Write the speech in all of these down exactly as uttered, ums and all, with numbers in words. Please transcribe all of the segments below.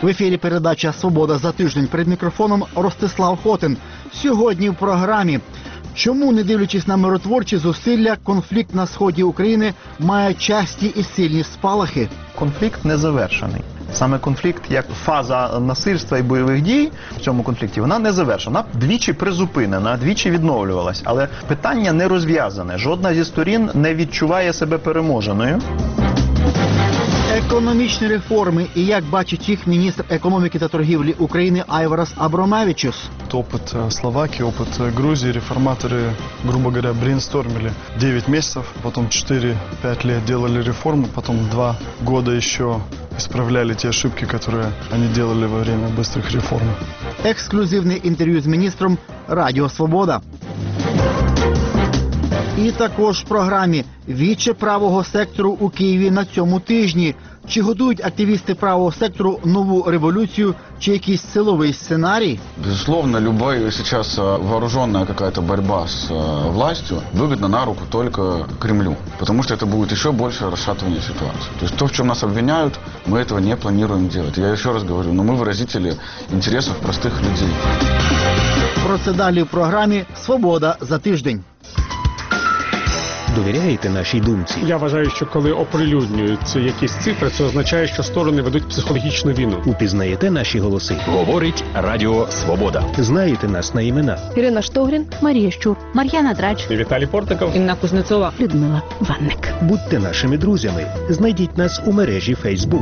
В ефірі передача «Свобода за тиждень». Перед мікрофоном Ростислав Хотин. Сьогодні в програмі: чому, не дивлячись на миротворчі зусилля, конфлікт на сході України має часті і сильні спалахи? Конфлікт не завершений. Саме конфлікт, як фаза насильства і бойових дій в цьому конфлікті, вона не завершена. Вона двічі призупинена, двічі відновлювалась. Але питання не розв'язане. Жодна зі сторін не відчуває себе переможеною. Економічні реформи і як бачить їх міністр економіки та торгівлі України Айварас Абромавичус. Опыт Словакии, опыт Грузии, реформаторы, грубо говоря, брейнстормили девять месяцев, потом четыре-пять лет делали реформы, потом два года еще исправляли те ошибки, которые они делали во время быстрых реформ. Ексклюзивне інтерв'ю з міністром Радіо Свобода. І також в програмі «Віче правого сектору у Києві на цьому тижні». Чи готують активісти правого сектору нову революцію, чи якийсь силовий сценарій? Безусловно, любая сейчас вооруженная какая-то борьба с властью выгодна на руку только Кремлю. Потому что это будет еще больше расшатывание ситуации. То есть то, в чем нас обвиняют, мы этого не планируем делать. Я еще раз говорю, но мы выразители интересов простых людей. Про це далі в програмі «Свобода за тиждень». Довіряєте нашій думці? Я вважаю, що коли оприлюднюються якісь цифри, це означає, що сторони ведуть психологічну війну. Упізнаєте наші голоси? Говорить Радіо Свобода. Знаєте нас на імена? Ірина Штогрін, Марія Щур, Мар'яна Драч, Віталій Портников, Інна Кузнецова, Людмила Ванник. Будьте нашими друзями. Знайдіть нас у мережі Facebook.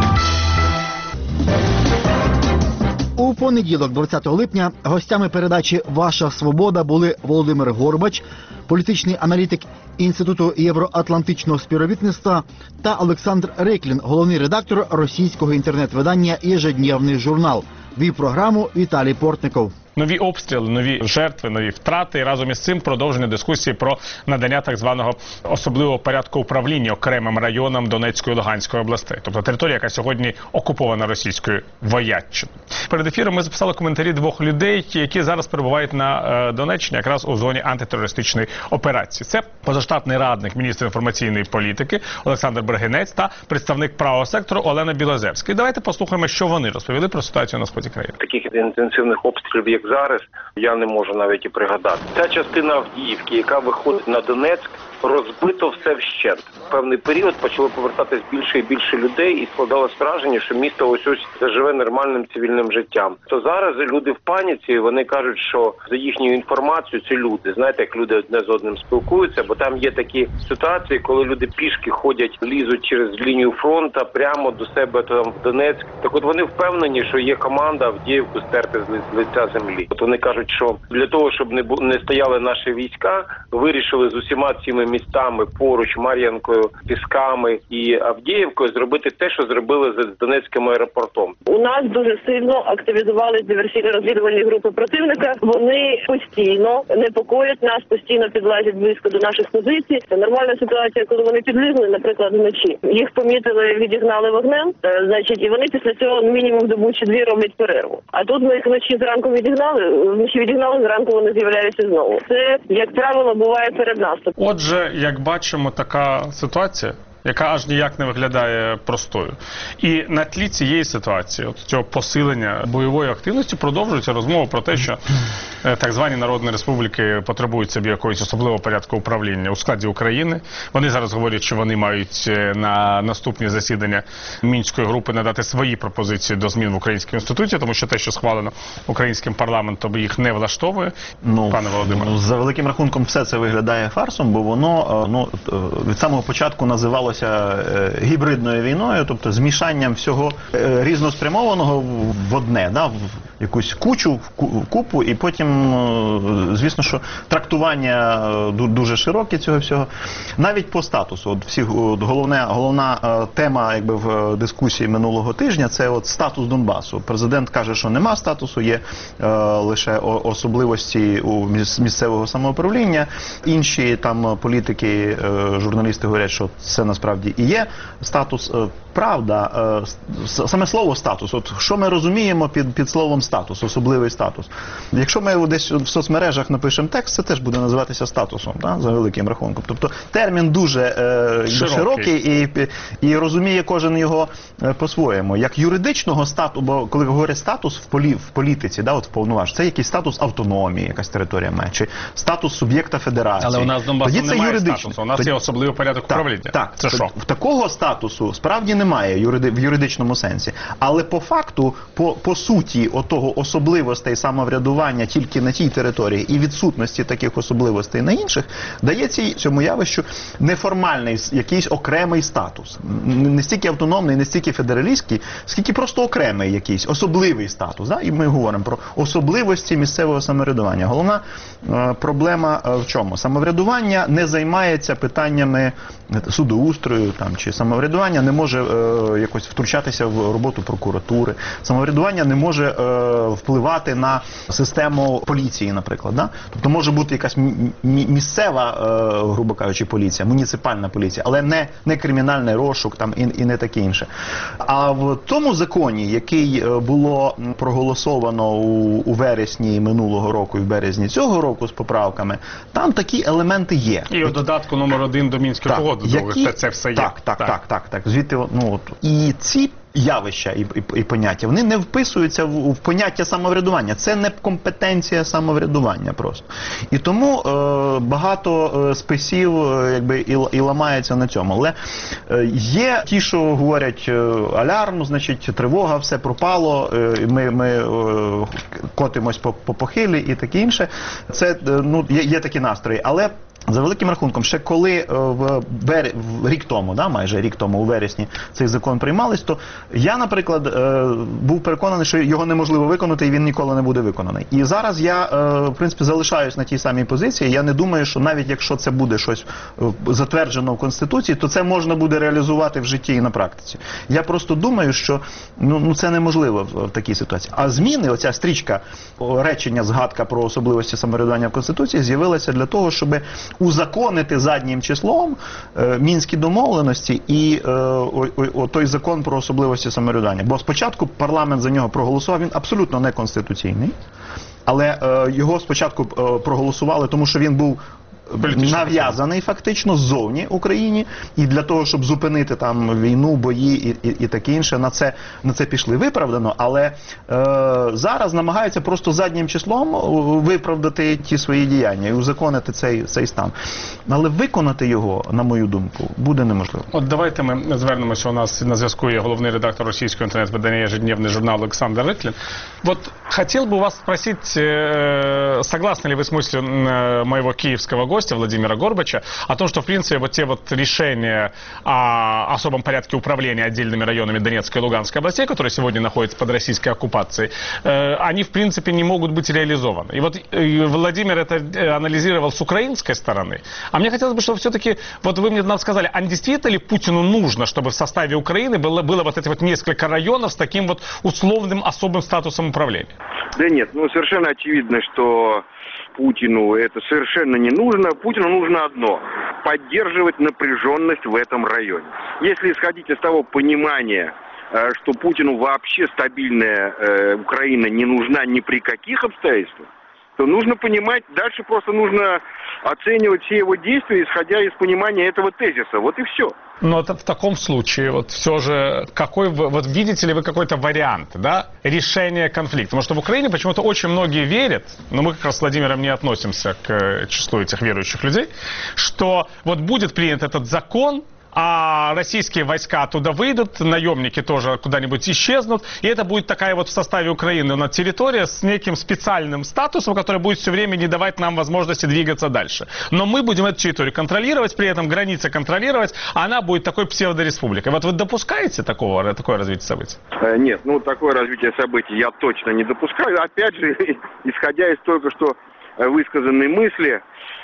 У понеділок, двадцятого липня, гостями передачі «Ваша свобода» були Володимир Горбач, політичний аналітик Інституту євроатлантичного співробітництва, та Олександр Риклін, головний редактор російського інтернет-видання «Єжедневний журнал». Вів програму Віталій Портников. Нові обстріли, нові жертви, нові втрати і разом із цим продовження дискусії про надання так званого особливого порядку управління окремим районам Донецької і Луганської областей. Тобто територія, яка сьогодні окупована російською вояччиною. Перед ефіром ми записали коментарі двох людей, які зараз перебувають на е, Донеччині, якраз у зоні антитерористичної операції. Це позаштатний радник міністра інформаційної політики Олександр Бергенець та представник правого сектору Олена Білозерська. І давайте послухаємо, що вони розповіли про ситуацію на сході країни. Таких інтенсивних обстрілів, як зараз, я не можу навіть і пригадати. Ця частина Авдіївки, яка виходить на Донецьк, розбито все вщент. В певний період почало повертатись більше і більше людей, і складалось враження, що місто ось ось заживе нормальним цивільним життям. То зараз люди в паніці, вони кажуть, що за їхньою інформацією ці люди, знаєте, як люди одне з одним спілкуються, бо там є такі ситуації, коли люди пішки ходять, лізуть через лінію фронту прямо до себе там в Донецьк. Так от вони впевнені, що є команда Авдіївку стерти з лиця землі. От вони кажуть, що для того, щоб не не стояли наші війська, вирішили з усіма цими містами поруч, Мар'янкою, Пісками і Авдіївкою, зробити те, що зробили з Донецьким аеропортом. У нас дуже сильно активізувалися диверсійно-розвідувальні групи противника. Вони постійно непокоять нас, постійно підлазять близько до наших позицій. Це нормальна ситуація, коли вони підлізли, наприклад, вночі. Їх помітили, відігнали вогнем, значить, і вони після цього мінімум добу чи дві роблять перерву. А тут ми їх вночі зранку відігнали, вночі відігнали, зранку вони з'являються знову. Це, як правило, буває перед наступом. Отже, як бачимо, така ситуація, яка аж ніяк не виглядає простою. І на тлі цієї ситуації, от цього посилення бойової активності, продовжується розмова про те, що е, так звані народні республіки потребують собі якогось особливого порядку управління у складі України. Вони зараз говорять, що вони мають на наступні засідання Мінської групи надати свої пропозиції до змін в Українській Конституції, тому що те, що схвалено українським парламентом, їх не влаштовує. Ну, пане Володимире. За великим рахунком все це виглядає фарсом, бо воно ну, від самого початку називалося гібридною війною, тобто змішанням всього різноспрямованого в одне, да, в якусь кучу, в купу, і потім, звісно, що трактування дуже широке цього всього. Навіть по статусу. От всі, от головне, головна тема якби, в дискусії минулого тижня – це от статус Донбасу. Президент каже, що нема статусу, є е, лише особливості у місцевого самоуправління. Інші там політики, е, журналісти говорять, що це насправді і є статус. правда, е, саме слово статус. От що ми розуміємо під, під словом статус, особливий статус. Якщо ми десь в соцмережах напишемо текст, це теж буде називатися статусом, да, за великим рахунком. Тобто термін дуже е, широкий, широкий і, і розуміє кожен його е, по-своєму. Як юридичного статусу, бо коли говорять статус в, полі, в політиці, да, от в повноваженні, це якийсь статус автономії, якась територія має, чи статус суб'єкта федерації. Але у нас Донбасу Тоді це немає юридичний. статусу, у нас Тоді... є особливий порядок так, управління. Так, це що? В такого статусу справді немає юриди... в юридичному сенсі. Але по факту, по, по суті, отого особливостей самоврядування тільки на тій території і відсутності таких особливостей на інших, дає цій, цьому явищу неформальний якийсь окремий статус. Не стільки автономний, не стільки федералістський, скільки просто окремий якийсь, особливий статус. Да? І ми говоримо про особливості місцевого самоврядування. Головна е, проблема е, в чому? Самоврядування не займається питаннями судоустрою там, чи самоврядування не може е, якось втручатися в роботу прокуратури, самоврядування не може е, впливати на систему поліції, наприклад. Да? Тобто може бути якась місцева, е, грубо кажучи, поліція, муніципальна поліція, але не, не кримінальний розшук там, і, і не таке інше. А в тому законі, який було проголосовано у, у вересні минулого року і в березні цього року з поправками, там такі елементи є. І у додатку номер один до Мінської угоди, які... це, це все є. Так, так, так, так, так, так. Звідти, ну, от. І ці явища і, і, і поняття, вони не вписуються в, в поняття самоврядування. Це не компетенція самоврядування просто. І тому е, багато е, списів е, якби, і, і ламається на цьому. Але е, є ті, що говорять е, алярм, значить тривога, все пропало, е, ми, ми е, котимось по, по похилі і таке інше. Це, е, ну, є, є такі настрої. Але за великим рахунком, ще коли в, бер... в рік тому, да, майже рік тому у вересні цей закон приймались, то я, наприклад, був переконаний, що його неможливо виконати і він ніколи не буде виконаний. І зараз я, в принципі, залишаюсь на тій самій позиції. Я не думаю, що навіть якщо це буде щось затверджено в Конституції, то це можна буде реалізувати в житті і на практиці. Я просто думаю, що ну, ну це неможливо в, в такій ситуації. А зміни, оця стрічка, речення, згадка про особливості самоврядування в Конституції з'явилася для того, щоб узаконити заднім числом е, мінські домовленості і е, о, о, о, той закон про особливості самоврядування. Бо спочатку парламент за нього проголосував, він абсолютно неконституційний, але е, його спочатку е, проголосували, тому що він був нав'язаний фактично ззовні Україні, і для того, щоб зупинити там війну, бої і, і, і таке інше, на це, на це пішли виправдано, але е, зараз намагаються просто заднім числом виправдати ті свої діяння і узаконити цей, цей стан. Але виконати його, на мою думку, буде неможливо. От давайте ми звернемося, у нас на зв'язку є головний редактор російського інтернет-видання «Ежедневный журнал» Александр Рыклин. Вот хотел бы вас спросить, э, согласны ли вы с мыслью э, моего киевского гостя Владимира Горбача о том, что, в принципе, вот те вот решения о особом порядке управления отдельными районами Донецкой и Луганской областей, которые сегодня находятся под российской оккупацией, э, они, в принципе, не могут быть реализованы. И вот э, Владимир это анализировал с украинской стороны. А мне хотелось бы, чтобы все-таки, вот вы мне нам сказали, а действительно ли Путину нужно, чтобы в составе Украины было, было вот эти вот несколько районов с таким вот условным особым статусом управления? Да нет, ну совершенно очевидно, что Путину это совершенно не нужно. Путину нужно одно – поддерживать напряженность в этом районе. Если исходить из того понимания, что Путину вообще стабильная э, Украина не нужна ни при каких обстоятельствах, то нужно понимать, дальше просто нужно оценивать все его действия, исходя из понимания этого тезиса. Вот и все. Но это в таком случае, вот все же, какой вы, вот видите ли вы какой-то вариант, да, решения конфликта? Потому что в Украине почему-то очень многие верят, но мы как раз с Владимиром не относимся к числу этих верующих людей, что вот будет принят этот закон, а российские войска оттуда выйдут, наемники тоже куда-нибудь исчезнут, и это будет такая вот в составе Украины на территория с неким специальным статусом, который будет все время не давать нам возможности двигаться дальше. Но мы будем эту территорию контролировать, при этом границы контролировать, а она будет такой псевдореспубликой. Вот вы допускаете такого, такое развитие событий? Нет, ну такое развитие событий я точно не допускаю. Опять же, исходя из только что высказанной мысли,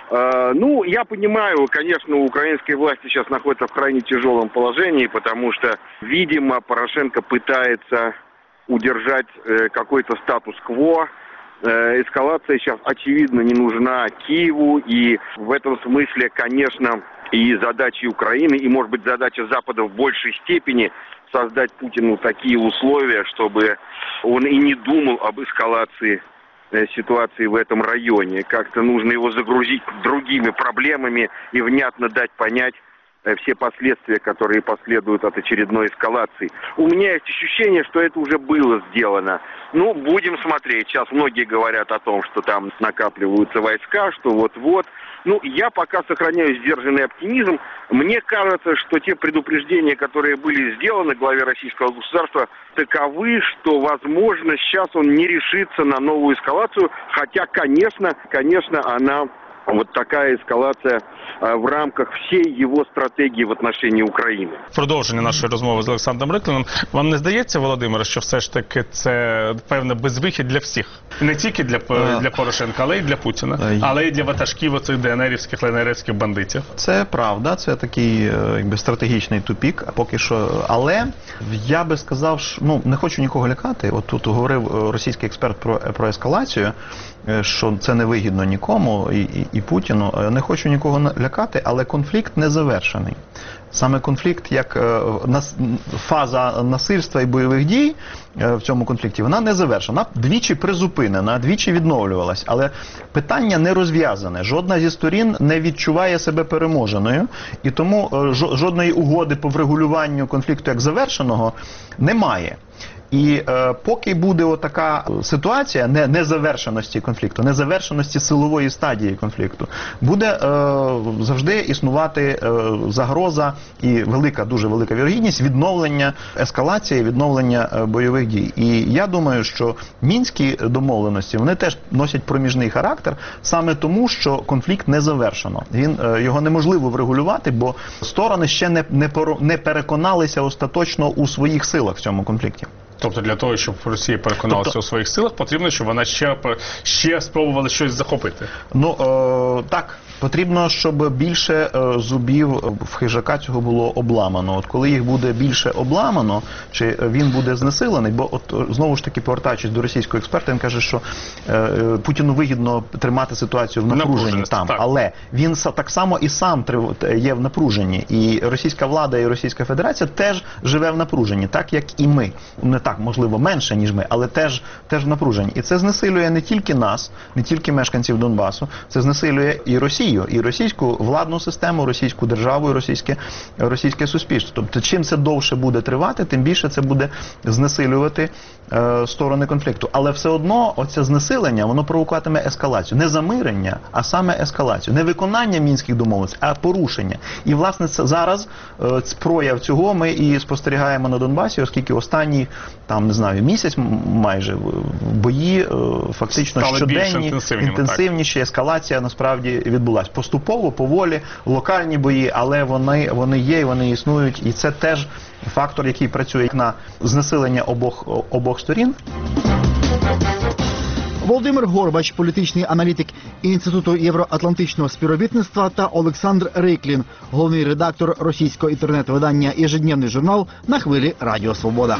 Э, ну, я понимаю, конечно, украинские власти сейчас находятся в крайне тяжелом положении, потому что, видимо, Порошенко пытается удержать э, какой-то статус-кво. Э, эскалация сейчас, очевидно, не нужна Киеву, и в этом смысле, конечно, И задача Украины, и, может быть, задача Запада в большей степени создать Путину такие условия, чтобы он и не думал об эскалации ситуации в этом районе. Как-то нужно его загрузить другими проблемами и внятно дать понять все последствия, которые последуют от очередной эскалации. У меня есть ощущение, что это уже было сделано. Ну, будем смотреть. Сейчас многие говорят о том, что там накапливаются войска, что вот-вот. Ну, я пока сохраняю сдержанный оптимизм. Мне кажется, что те предупреждения, которые были сделаны главе российского государства, таковы, что, возможно, сейчас он не решится на новую эскалацию. Хотя, конечно, конечно, она... Вот такая эскалація в рамках всієї його стратегії в отношении України. Продовження нашої розмови з Олександром Рикліном. Вам не здається, Володимире, що все ж таки це певне безвихідь для всіх? Не тільки для, для Порошенка, але й для Путіна, але й для ватажків оцих ДНРівських, ЛНРівських бандитів? Це правда, це такий якби стратегічний тупік, поки що. Але я би сказав, що, ну, не хочу нікого лякати. От тут говорив російський експерт про, про ескалацію, що це не вигідно нікому і, і, і Путіну. Не хочу нікого лякати, але конфлікт не завершений. Саме конфлікт, як фаза насильства і бойових дій в цьому конфлікті, вона не завершена. Вона двічі призупинена, двічі відновлювалась. Але питання не розв'язане. Жодна зі сторін не відчуває себе переможеною. І тому жодної угоди по врегулюванню конфлікту як завершеного немає. І е, поки буде отака ситуація не, незавершеності конфлікту, незавершеності силової стадії конфлікту, буде е, завжди існувати е, загроза і велика, дуже велика вірогідність відновлення ескалації, відновлення е, бойових дій. І я думаю, що мінські домовленості, вони теж носять проміжний характер, саме тому, що конфлікт не завершено. Він, е, його неможливо врегулювати, бо сторони ще не, не, не переконалися остаточно у своїх силах в цьому конфлікті. Тобто для того, щоб Росія переконалася тобто... у своїх силах, потрібно, щоб вона ще, ще спробувала щось захопити? Ну, е, так. Потрібно, щоб більше е, зубів в хижака цього було обламано. От коли їх буде більше обламано, чи він буде знесилений, бо от знову ж таки, повертаючись до російського експерта, він каже, що е, Путіну вигідно тримати ситуацію в напруженні там, так. Але він так само і сам є в напруженні. І російська влада, і Російська Федерація теж живе в напруженні, так як і ми. Не так, можливо, менше, ніж ми, але теж, теж в напруженні. І це знесилює не тільки нас, не тільки мешканців Донбасу, це знесилює і Росію. І російську владну систему, російську державу, і російське, російське суспільство. Тобто, чим це довше буде тривати, тим більше це буде знесилювати е, сторони конфлікту. Але все одно оце знесилення, воно провокуватиме ескалацію. Не замирення, а саме ескалацію. Не виконання мінських домовленостей, а порушення. І, власне, це зараз е, прояв цього ми і спостерігаємо на Донбасі, оскільки останні, там, не знаю, місяць майже бої е, фактично стали щоденні, інтенсивніші, ескалація насправді відбулася. Поступово, поволі, локальні бої, але вони, вони є, вони існують, і це теж фактор, який працює на знесилення обох, обох сторін. Володимир Горбач, політичний аналітик Інституту євроатлантичного співробітництва, та Олександр Риклін, головний редактор російського інтернет-видання «Ежедневний журнал» на хвилі Радіо Свобода.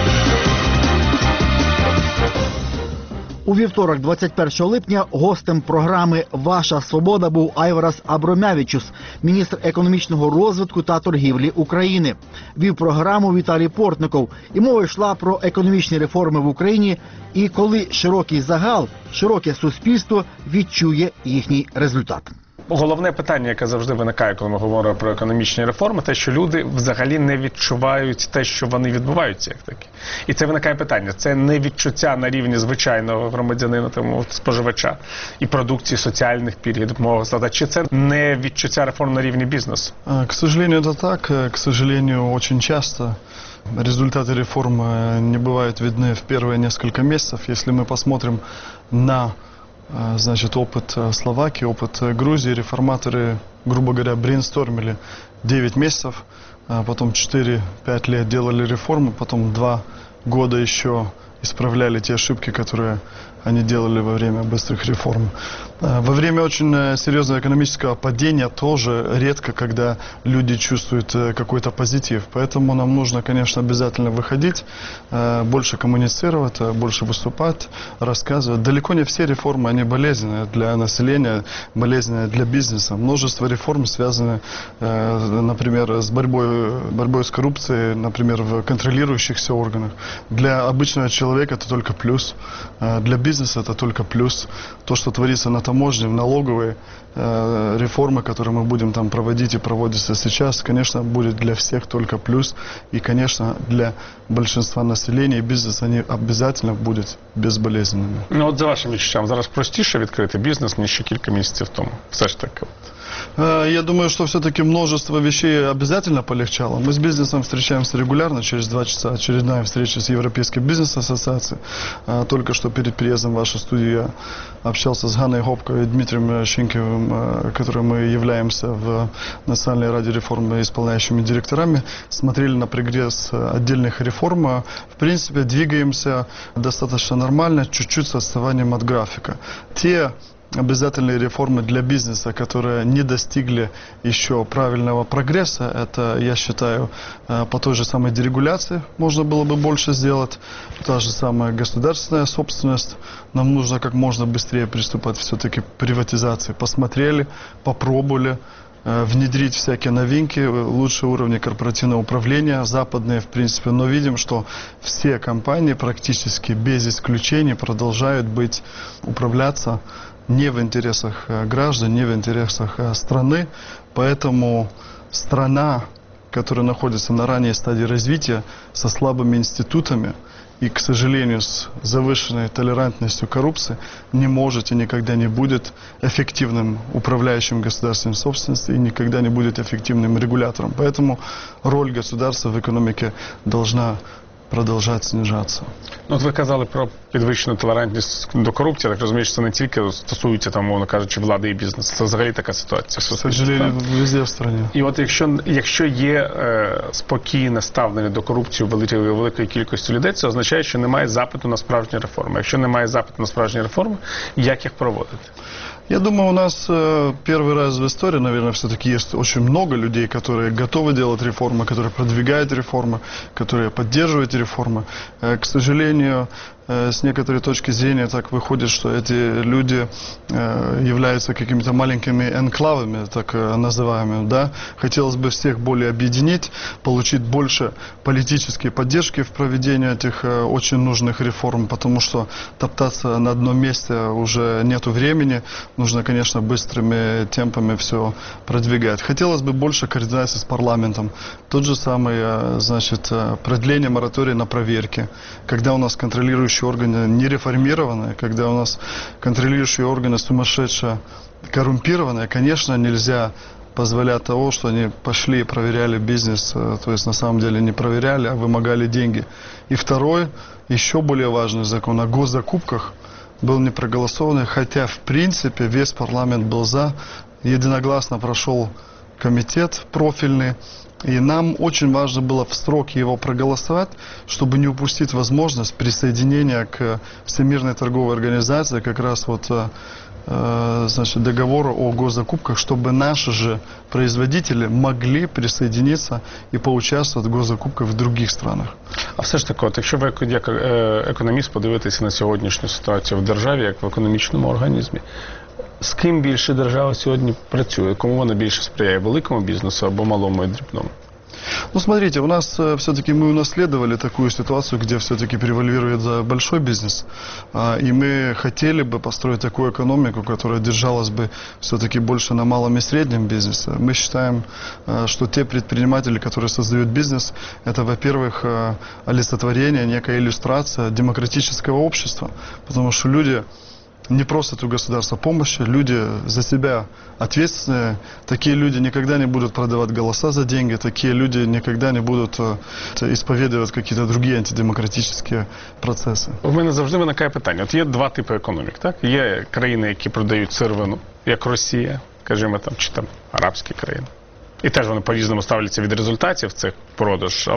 У вівторок, двадцять першого липня, гостем програми «Ваша свобода» був Айварас Абромявічус, міністр економічного розвитку та торгівлі України. Вів програму Віталій Портников, і мова йшла про економічні реформи в Україні і коли широкий загал, широке суспільство відчує їхній результат. Головне питання, яке завжди виникає, коли ми говоримо про економічні реформи, те, що люди взагалі не відчувають те, що вони відбуваються як такі. І це виникає питання. Це не відчуття на рівні звичайного громадянина, тому споживача і продукції, соціальних пільг, допомоги, чи це не відчуття реформ на рівні бізнесу? К сожалению, это так. К сожалению, очень часто результаты реформ не бывают видны в первые несколько месяцев. Если мы посмотрим на значит, опыт Словакии, опыт Грузии, реформаторы, грубо говоря, брейнстормили девять месяцев, потом четыре-пять лет делали реформы, потом два года еще исправляли те ошибки, которые они делали во время быстрых реформ. Во время очень серьезного экономического падения тоже редко, когда люди чувствуют какой-то позитив. Поэтому нам нужно, конечно, обязательно выходить, больше коммуницировать, больше выступать, рассказывать. Далеко не все реформы, они болезненные для населения, болезненные для бизнеса. Множество реформ связаны, например, с борьбой, борьбой с коррупцией, например, в контролирующихся органах. Для обычного человека это только плюс, для бизнеса это только плюс. То, что творится на таможне, в налоговой, э, реформы, которые мы будем там проводить и проводятся сейчас, конечно, будет для всех только плюс. И, конечно, для большинства населения и бизнеса они обязательно будуть безболезненними. Ну, от за вашим відчуттям, зараз простіше відкрити бізнес, ніж ще кілька місяців тому. Все ж таки. Я думаю, что все-таки множество вещей обязательно полегчало. Мы с бизнесом встречаемся регулярно, через два часа очередная встреча с Европейской бизнес-ассоциацией. Только что перед приездом в вашу студию я общался с Ганной Гопко и Дмитрием Щенкиевым, которым мы являемся в Национальной раде реформы исполняющими директорами. Смотрели на прогресс отдельных реформ. В принципе, двигаемся достаточно нормально, чуть-чуть с отставанием от графика. Те обязательные реформы для бизнеса, которые не достигли еще правильного прогресса, это, я считаю, по той же самой дерегуляции можно было бы больше сделать. Та же самая государственная собственность. Нам нужно как можно быстрее приступать все-таки к приватизации. Посмотрели, попробовали внедрить всякие новинки, лучшие уровни корпоративного управления, западные, в принципе, но видим, что все компании практически без исключений продолжают быть, управляться не в интересах граждан, не в интересах страны. Поэтому страна, которая находится на ранней стадии развития, со слабыми институтами и, к сожалению, с завышенной толерантностью коррупции, не может и никогда не будет эффективным управляющим государственной собственностью и никогда не будет эффективным регулятором. Поэтому роль государства в экономике должна продовжувати знижатися. Ну, от ви казали про підвищену толерантність до корупції. Так розумію, що це не тільки стосується, там, мовно кажучи, влади і бізнесу. Це взагалі така ситуація. К сожалению, везде в стране. І от якщо, якщо є е, спокійне ставлення до корупції великої, великої кількості людей, це означає, що немає запиту на справжні реформи. Якщо немає запиту на справжні реформи, як їх проводити? Я думаю, у нас э, первый раз в истории, наверное, все-таки есть очень много людей, которые готовы делать реформы, которые продвигают реформы, которые поддерживают реформы. Э, к сожалению, э, с некоторой точки зрения так выходит, что эти люди э, являются какими-то маленькими энклавами, так э, называемыми. Да? Хотелось бы всех более объединить, получить больше политической поддержки в проведении этих э, очень нужных реформ, потому что топтаться на одном месте уже нету времени. Нужно, конечно, быстрыми темпами все продвигать. Хотелось бы больше координации с парламентом. Тот же самый, значит, продление моратория на проверки. Когда у нас контролирующие органы не реформированные, когда у нас контролирующие органы сумасшедшие, коррумпированные, конечно, нельзя позволять того, что они пошли и проверяли бизнес, то есть на самом деле не проверяли, а вымогали деньги. И второй, еще более важный закон о госзакупках, был не проголосованный, хотя в принципе весь парламент был за, единогласно прошел комитет профильный, и нам очень важно было в сроки его проголосовать, чтобы не упустить возможность присоединения к Всемирной торговой организации, как раз вот э, значит, договору о госзакупках, чтобы наши же производители могли присоединиться и поучаствовать в госзакупках в других странах. А все ж таки, от, якщо ви як економіст подивитеся на сьогоднішню ситуацію в державі, як в економічному організмі, з ким більше держава сьогодні працює? Кому вона більше сприяє? Великому бізнесу або малому і дрібному? Ну, смотрите, у нас э, все-таки мы унаследовали такую ситуацию, где все-таки превалирует за большой бизнес. А, и мы хотели бы построить такую экономику, которая держалась бы все-таки больше на малом и среднем бизнесе. Мы считаем, э, что те предприниматели, которые создают бизнес, это, во-первых, э, олицетворение, некая иллюстрация демократического общества. Потому что люди не просят у государства помощи, люди за себя ответственные. Такие люди никогда не будут продавать голоса за деньги, такие люди никогда не будут исповедовать какие-то другие антидемократические процесси. У мене завжди виникає питання. От є два типи економік, так? Є країни, які продають сировину, як Росія, скажімо, там, чи там арабські країни. І теж вони по-різному ставляться від результатів цих продаж, але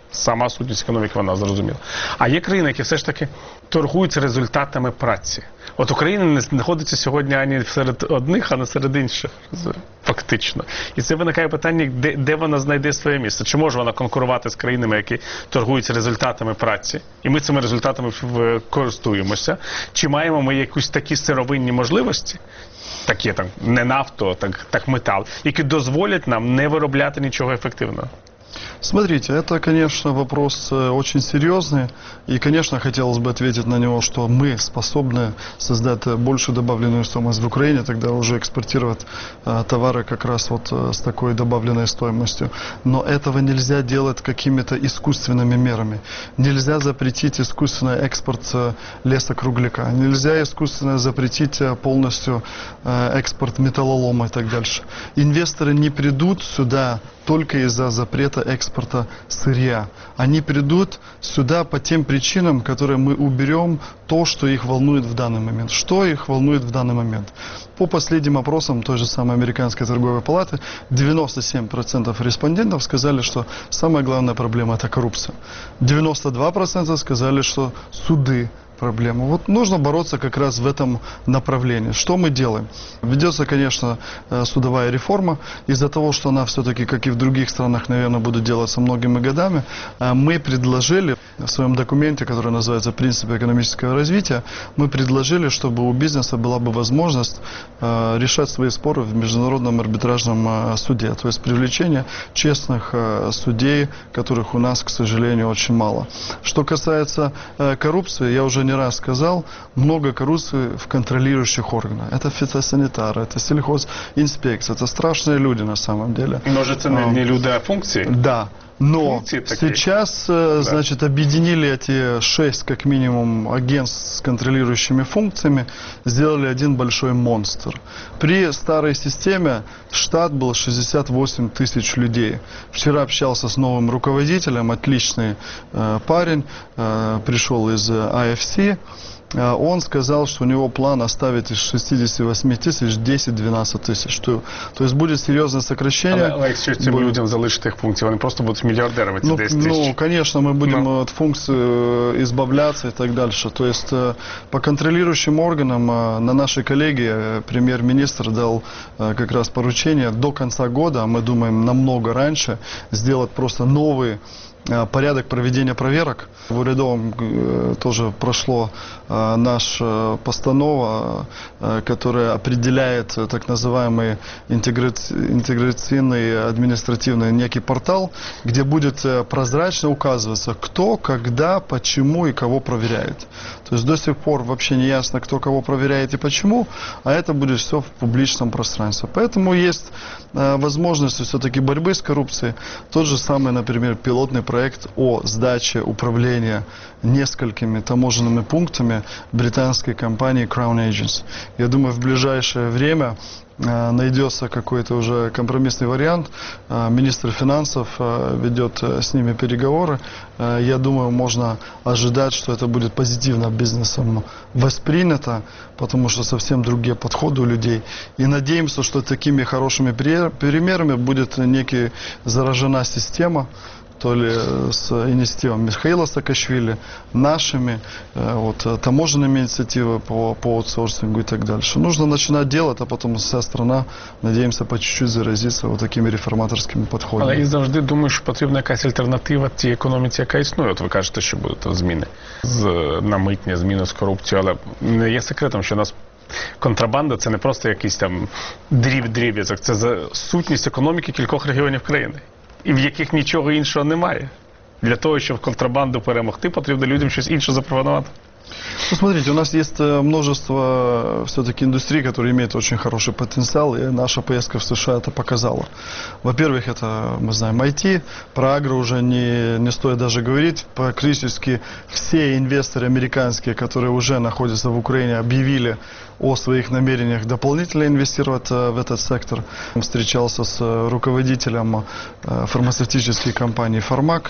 Сама сутність економіки, вона зрозуміла. А є країни, які все ж таки торгуються результатами праці. От Україна не знаходиться сьогодні ані серед одних, а не серед інших, фактично. І це виникає питання, де, де вона знайде своє місце. Чи може вона конкурувати з країнами, які торгуються результатами праці? І ми цими результатами користуємося. Чи маємо ми якісь такі сировинні можливості, такі там, не нафто, так, так метал, які дозволять нам не виробляти нічого ефективного? Смотрите, это, конечно, вопрос очень серьезный, и, конечно, хотелось бы ответить на него, что мы способны создать большую добавленную стоимость в Украине, тогда уже экспортировать э, товары как раз вот э, с такой добавленной стоимостью. Но этого нельзя делать какими-то искусственными мерами. Нельзя запретить искусственный экспорт э, лесокругляка, нельзя искусственно запретить э, полностью э, экспорт металлолома и так дальше. Инвесторы не придут сюда только из-за запрета экспорта сырья. Они придут сюда по тем причинам, которые мы уберем то, что их волнует в данный момент. Что их волнует в данный момент? По последним опросам той же самой Американской торговой палаты, девяносто семь процентов респондентов сказали, что самая главная проблема – это коррупция. девяносто два процента сказали, что суды проблема. Вот нужно бороться как раз в этом направлении. Что мы делаем? Ведется, конечно, судовая реформа. Из-за того, что она все-таки, как и в других странах, наверное, будет делаться многими годами, мы предложили в своем документе, который называется «Принципы экономического развития», мы предложили, чтобы у бизнеса была бы возможность решать свои споры в международном арбитражном суде. То есть привлечение честных судей, которых у нас, к сожалению, очень мало. Что касается коррупции, я уже не раз сказал, много коррупции в контролирующих органах. Это фитосанитары, это сельхозинспекция, это страшные люди на самом деле. Может, это а, не люди, а функции? Да. Но сейчас, да. значит, объединили эти шесть, как минимум, агентств с контролирующими функциями, сделали один большой монстр. При старой системе штат был шестьдесят восемь тысяч людей. Вчера общался с новым руководителем, отличный э, парень, э, пришел из ай эф си. Он сказал, что у него план оставить из шестидесяти восьми тысяч десять-двенадцать тысяч. То, то есть будет серьезное сокращение. Але якщо цим будет... людям залишити їх функції, вони просто будуть мільярдерами, ці ну, десять тисяч. Ну, конечно, мы будем no. от функций избавляться и так дальше. То есть по контролирующим органам на нашей коллегии премьер-министр дал как раз поручение до конца года, а мы думаем намного раньше, сделать просто новый порядок проведения проверок. В урядовом тоже прошло наша постанова, которая определяет так называемый интеграционный административный некий портал, где будет прозрачно указываться, кто, когда, почему и кого проверяет. То есть до сих пор вообще не ясно, кто кого проверяет и почему, а это будет все в публичном пространстве. Поэтому есть возможность все-таки борьбы с коррупцией. Тот же самый, например, пилотный проект о сдаче управления несколькими таможенными пунктами британской компании Crown Agents. Я думаю, в ближайшее время найдется какой-то уже компромиссный вариант. Министр финансов ведет с ними переговоры. Я думаю, можно ожидать, что это будет позитивно бизнесом воспринято, потому что совсем другие подходы у людей. И надеемся, что такими хорошими примерами будет некий заражена система, то ли с инициативами Михаила Саакашвили, нашими, вот, таможенными инициативами по, по аутсорсингу и так дальше. Нужно начинать делать, а потом вся страна, надеемся, по чуть-чуть заразиться вот такими реформаторськими підходами. Але і завжди думаю, що потрібна якась альтернатива тій економіці, яка існує. От ви кажете, що будуть зміни з на митні, зміни з корупцією, але не є секретом, що у нас контрабанда – це не просто якийсь там дріб-дріб'язок, це за сутність економіки кількох регіонів країни, і в яких нічого іншого немає. Для того, щоб контрабанду перемогти, потрібно людям щось інше запропонувати. Ну, смотрите, у нас есть множество все-таки индустрий, которые имеют очень хороший потенциал, и наша поездка в США это показала. Во-первых, это, мы знаем, ай ти, про агро уже не, не стоит даже говорить. Практически все инвесторы американские, которые уже находятся в Украине, объявили о своих намерениях дополнительно инвестировать в этот сектор. Встречался с руководителем фармацевтической компании «Фармак»,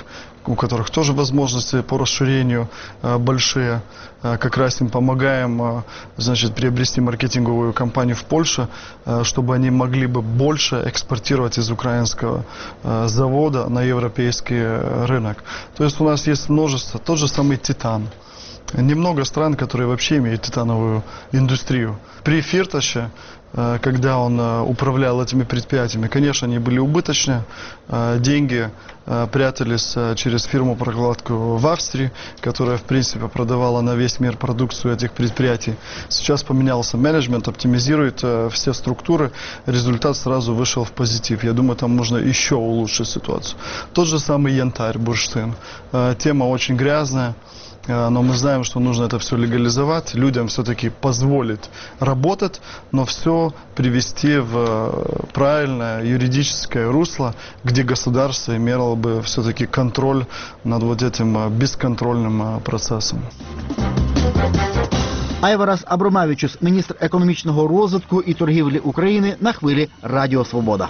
у которых тоже возможности по расширению большие. Как раз им помогаем, значит, приобрести маркетинговую компанию в Польше, чтобы они могли бы больше экспортировать из украинского завода на европейский рынок. То есть у нас есть множество, тот же самый титан. Немного стран, которые вообще имеют титановую индустрию. При Фирташе, когда он управлял этими предприятиями, конечно, они были убыточны. Деньги прятались через фирму прокладку в Австрии, которая, в принципе, продавала на весь мир продукцию этих предприятий. Сейчас поменялся менеджмент, оптимизирует все структуры. Результат сразу вышел в позитив. Я думаю, там можно еще улучшить ситуацию. Тот же самый янтарь, бурштин. Тема очень грязная. Но мы знаем, что нужно это все легализовать, людям все-таки позволить работать, но все привести в правильное юридическое русло, где государство имело бы все-таки контроль над вот этим бесконтрольным процесом. Айварас Абромавичус, міністр економічного розвитку і торгівлі України, на хвилі Радіо Свобода.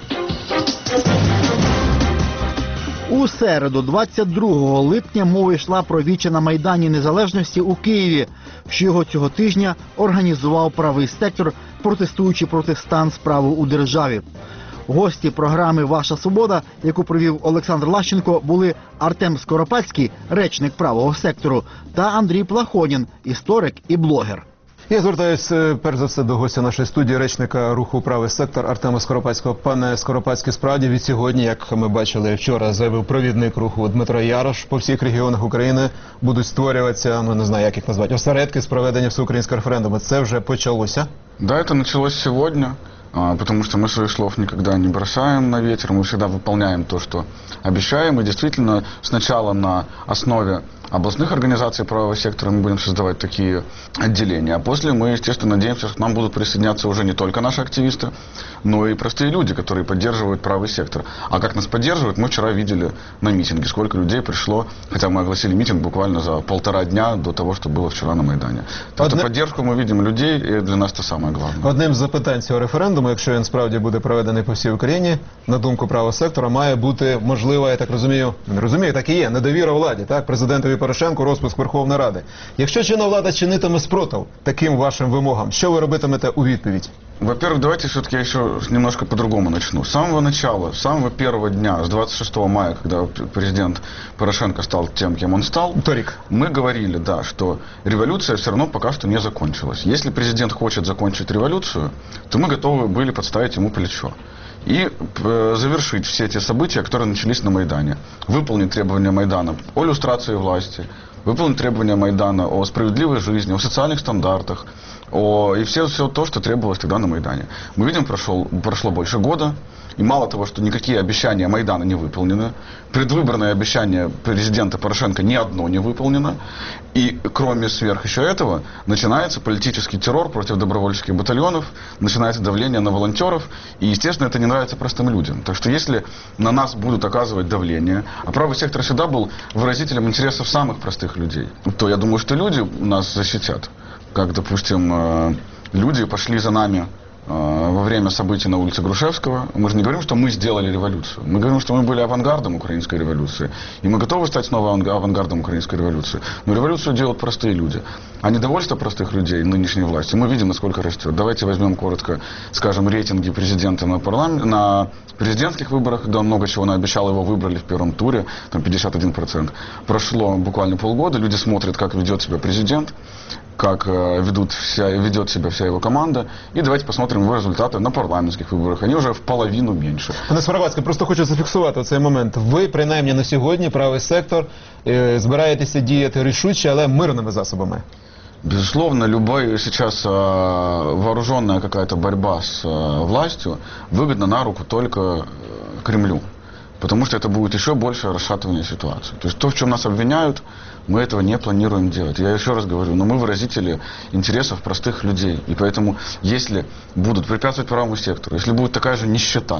У середу, двадцять другого липня, мова йшла про віче на Майдані Незалежності у Києві, що його цього тижня організував правий сектор, протестуючи проти стан справи у державі. Гості програми «Ваша свобода», яку провів Олександр Лащенко, були Артем Скоропадський, речник правого сектору, та Андрій Плахонін, історик і блогер. Я звертаюся перш за все до гостя нашої студії, речника руху «Правий сектор» Артема Скоропадського. Пане Скоропадський, справді від сьогодні, як ми бачили вчора, заявив провідник руху Дмитро Ярош, по всіх регіонах України будуть створюватися, ну не знаю, як їх назвати, осередки з проведення всеукраїнського референдуму. Це вже почалося? Да, это началось сегодня, потому что мы своих слов никогда не бросаем на ветер, мы всегда выполняем то, что обещаем, и действительно сначала на основе областных организаций правого сектора мы будем создавать такие отделения. А после мы, естественно, надеемся, что к нам будут присоединяться уже не только наши активисты, но и простые люди, которые поддерживают правый сектор. А как нас поддерживают, мы вчера видели на митинге, сколько людей пришло, хотя мы огласили митинг буквально за полтора дня до того, что было вчера на Майдане. Тобто Одне... поддержку мы видим людей, и для нас це самое главное. Одним з запитань цього референдуму, якщо він справді буде проведений по всій Україні, на думку правого сектора, має бути можлива, я так розумію, не розумію, так і є, недовіра владі, так, президентові Порошенку, розпуск Верховної Ради. Якщо чинна влада чинитиме спротив таким вашим вимогам, що ви робитимете у відповідь? Во-первых, давайте все-таки я еще немножко по-другому начну. С самого начала, с самого первого дня, с двадцать шестого мая, когда президент Порошенко стал тем, кем он стал, Торик. мы говорили, да, что революция все равно пока что не закончилась. Если президент хочет закончить революцию, то мы готовы были подставить ему плечо и э, завершить все те события, которые начались на Майдане. Выполнить требования Майдана о люстрации власти, выполнить требования Майдана о справедливой жизни, о социальных стандартах, о, и все, все то, что требовалось тогда на Майдане. Мы видим, прошел, прошло больше года, и мало того, что никакие обещания Майдана не выполнены, предвыборное обещание президента Порошенко ни одно не выполнено, и кроме сверх еще этого, начинается политический террор против добровольческих батальонов, начинается давление на волонтеров, и, естественно, это не нравится простым людям. Так что если на нас будут оказывать давление, а правый сектор всегда был выразителем интересов самых простых людей, то я думаю, что люди нас защитят. Как, допустим, люди пошли за нами во время событий на улице Грушевского. Мы же не говорим, что мы сделали революцию. Мы говорим, что мы были авангардом украинской революции. И мы готовы стать снова авангардом украинской революции. Но революцию делают простые люди. А недовольство простых людей нынешней властью мы видим, насколько растет. Давайте возьмем коротко, скажем, рейтинги президента на, парламент, на президентских выборах, когда он много чего наобещал, его выбрали в первом туре, там пятьдесят один процент. Прошло буквально полгода, люди смотрят, как ведет себя президент, как ведут вся, ведет себя вся его команда. И давайте посмотрим его результаты на парламентских виборах. Они вже в половину менше. Пане Скоропадський, просто хочу зафіксувати цей момент. Ви, принаймні на сьогодні, правий сектор, збираєтеся діяти рішуче, але мирними засобами. Безусловно, любая сейчас э, вооруженная какая-то борьба с э, властью выгодна на руку только э, Кремлю. Потому что это будет еще больше расшатывание ситуации. То есть то, в чем нас обвиняют, мы этого не планируем делать. Я еще раз говорю, но мы выразители интересов простых людей. И поэтому, если будут препятствовать правому сектору, если будет такая же нищета,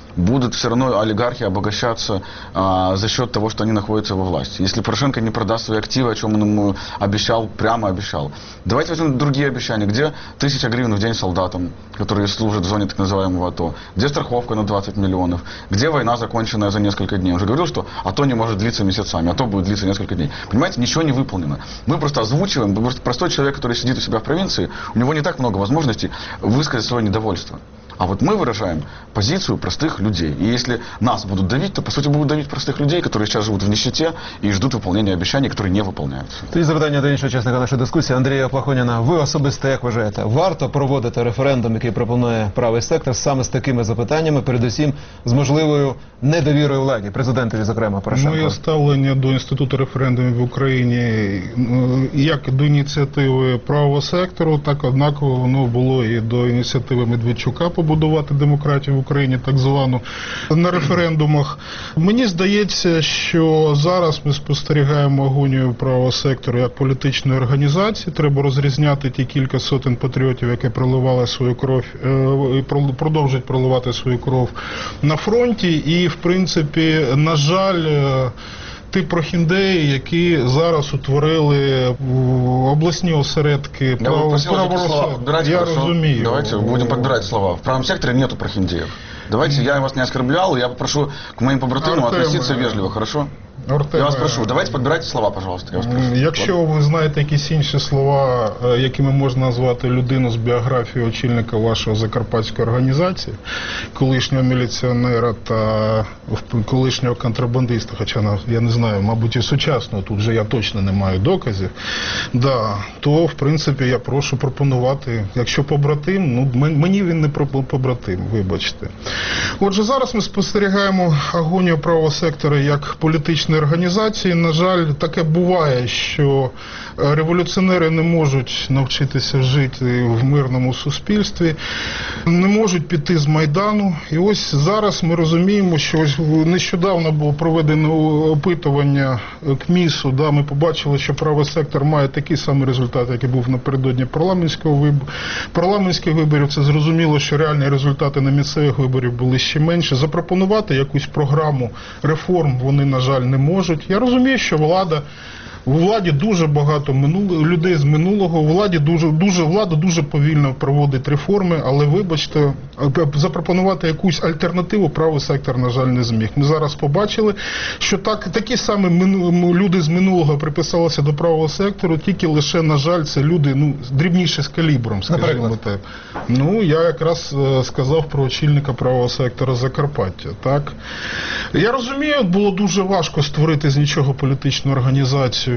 будут все равно олигархи обогащаться а, за счет того, что они находятся во власти. Если Порошенко не продаст свои активы, о чем он ему обещал, прямо обещал. Давайте возьмем другие обещания. Где тысяча гривен в день солдатам, которые служат в зоне так называемого АТО? Где страховка на двадцать миллионов? Где война, законченная за несколько дней? Он же говорил, что АТО не может длиться месяцами, АТО будет длиться несколько дней. Понимаете, ничего не выполнено. Мы просто озвучиваем, просто простой человек, который сидит у себя в провинции, у него не так много возможностей высказать свое недовольство. А вот мы выражаем позицию простых людей. И если нас будут давить, то, по сути, будут давить простых людей, которые сейчас живут в нищете и ждут выполнения обещаний, которые не выполняются. Тоді запитання до іншого учасника нашої дискусії. Андрія Плахоніна, ви особисто як вважаєте, варто проводити референдум, який пропонує правий сектор, саме з такими запитаннями, передусім з можливою недовірою владі, президентові, зокрема, Порошенко? Моє ставлення до інституту референдумів в Україні, як до ініціативи правого сектору, так однаково воно було і до ініціативи Медведчука побудувати демократію в Україні, так звану, на референдумах. Мені здається, що зараз ми спостерігаємо агонію правого сектору як політичної організації. Треба розрізняти ті кілька сотень патріотів, які проливали свою кров, продовжують проливати свою кров на фронті. І, в принципі, на жаль, ті прохіндеї, які зараз утворили обласні осередки православ'я. Я розумію. Давайте будем подбирать слова. В правом секторе нету прохиндеев. Давайте, я вас не оскорблял, я попрошу к моим побратимам относиться вежливо, хорошо? Я вас прошу, давайте подбирайте слова, пожалуйста. Я вас прошу. Якщо ви знаєте якісь інші слова, якими можна назвати людину з біографією очільника вашої закарпатської організації, колишнього міліціонера та колишнього контрабандиста, хоча я не знаю, мабуть і сучасного, тут же я точно не маю доказів, да, то в принципі я прошу пропонувати, якщо побратим, ну мені він не побратим, вибачте. Отже, зараз ми спостерігаємо агонію правого сектора як політичної організації. На жаль, таке буває, що революціонери не можуть навчитися жити в мирному суспільстві, не можуть піти з Майдану. І ось зараз ми розуміємо, що ось нещодавно було проведено опитування КМІСу, да, ми побачили, що правий сектор має такий самий результат, який був напередодні парламентського вибору. Парламентських виборів, це зрозуміло, що реальні результати на місцевих виборів були ще менше. Запропонувати якусь програму реформ вони, на жаль, не можуть. Я розумію, що влада У владі дуже багато минуло, людей з минулого, у владі дуже, дуже, влада дуже повільно проводить реформи, але, вибачте, запропонувати якусь альтернативу правий сектор, на жаль, не зміг. Ми зараз побачили, що так, такі самі мину, люди з минулого приписалися до правого сектору, тільки лише, на жаль, це люди, ну, дрібніші з калібром, скажімо так. Ну, я якраз сказав про очільника правого сектора Закарпаття, так. Я розумію, було дуже важко створити з нічого політичну організацію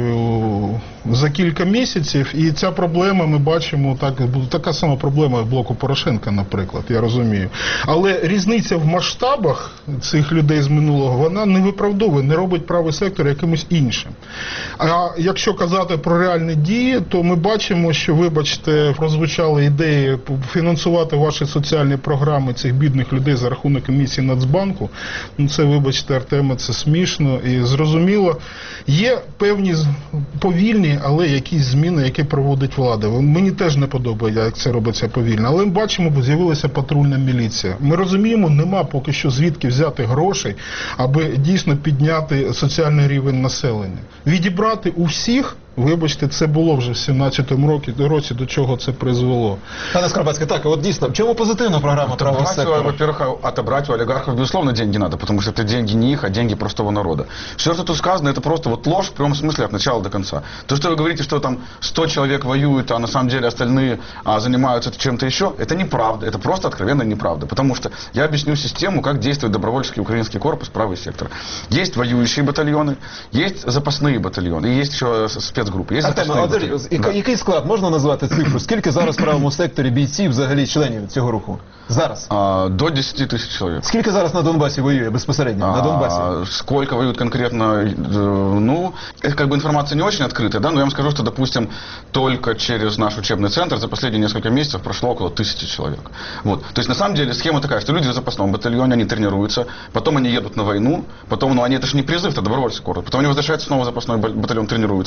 за кілька місяців, і ця проблема, ми бачимо, так, така сама проблема в блоку Порошенка, наприклад, я розумію. Але різниця в масштабах цих людей з минулого, вона не виправдовує, не робить правий сектор якимось іншим. А якщо казати про реальні дії, то ми бачимо, що, вибачте, прозвучали ідеї фінансувати ваші соціальні програми цих бідних людей за рахунок емісії Нацбанку. Ну, це, вибачте, Артеме, це смішно і зрозуміло. Є певні повільні, але якісь зміни, які проводить влада. Мені теж не подобається, як це робиться повільно. Але ми бачимо, бо з'явилася патрульна міліція. Ми розуміємо, нема поки що звідки взяти грошей, аби дійсно підняти соціальний рівень населення. Відібрати у всіх, вибачте, це було вже в сімнадцятому році, до чого це призвело. Пане Скоропадський, так, от дійсно, в чому позитивна програма правого сектора? Во-первых, отобрать у олигархов, безусловно, деньги надо, потому что это деньги не их, а деньги простого народа. Все, что тут сказано, это просто вот ложь в прямом смысле от начала до конца. То, что вы говорите, что там сто человек воюют, а на самом деле остальные а, занимаются чем-то еще, это неправда, это просто откровенно неправда. Потому что я объясню систему, как действует добровольческий украинский корпус, правый сектор. Есть воюющие батальоны, есть запасные батальоны, и есть еще спецгруппы. Есть Артем, а да. Який склад, можна назвати цифру? Скільки зараз в правому секторі бійців, взагалі членів цього руху? Зараз? А, до десять тысяч человек. Скільки зараз на Донбасі воює безпосередньо? А, на Донбасі? Сколько воюют конкретно? Ну, это как бы информация не очень открытая, да, но я вам скажу, что, допустим, только через наш учебный центр за последние несколько месяцев прошло около тысячи человек. Вот. То есть, на самом деле, схема такая, что люди в запасном батальоне, они тренируются, потом они едут на войну, потом, ну, они, это же не призыв, это добровольский корпус, потом они возвращаются снова в запасной батальон, тренируются, потом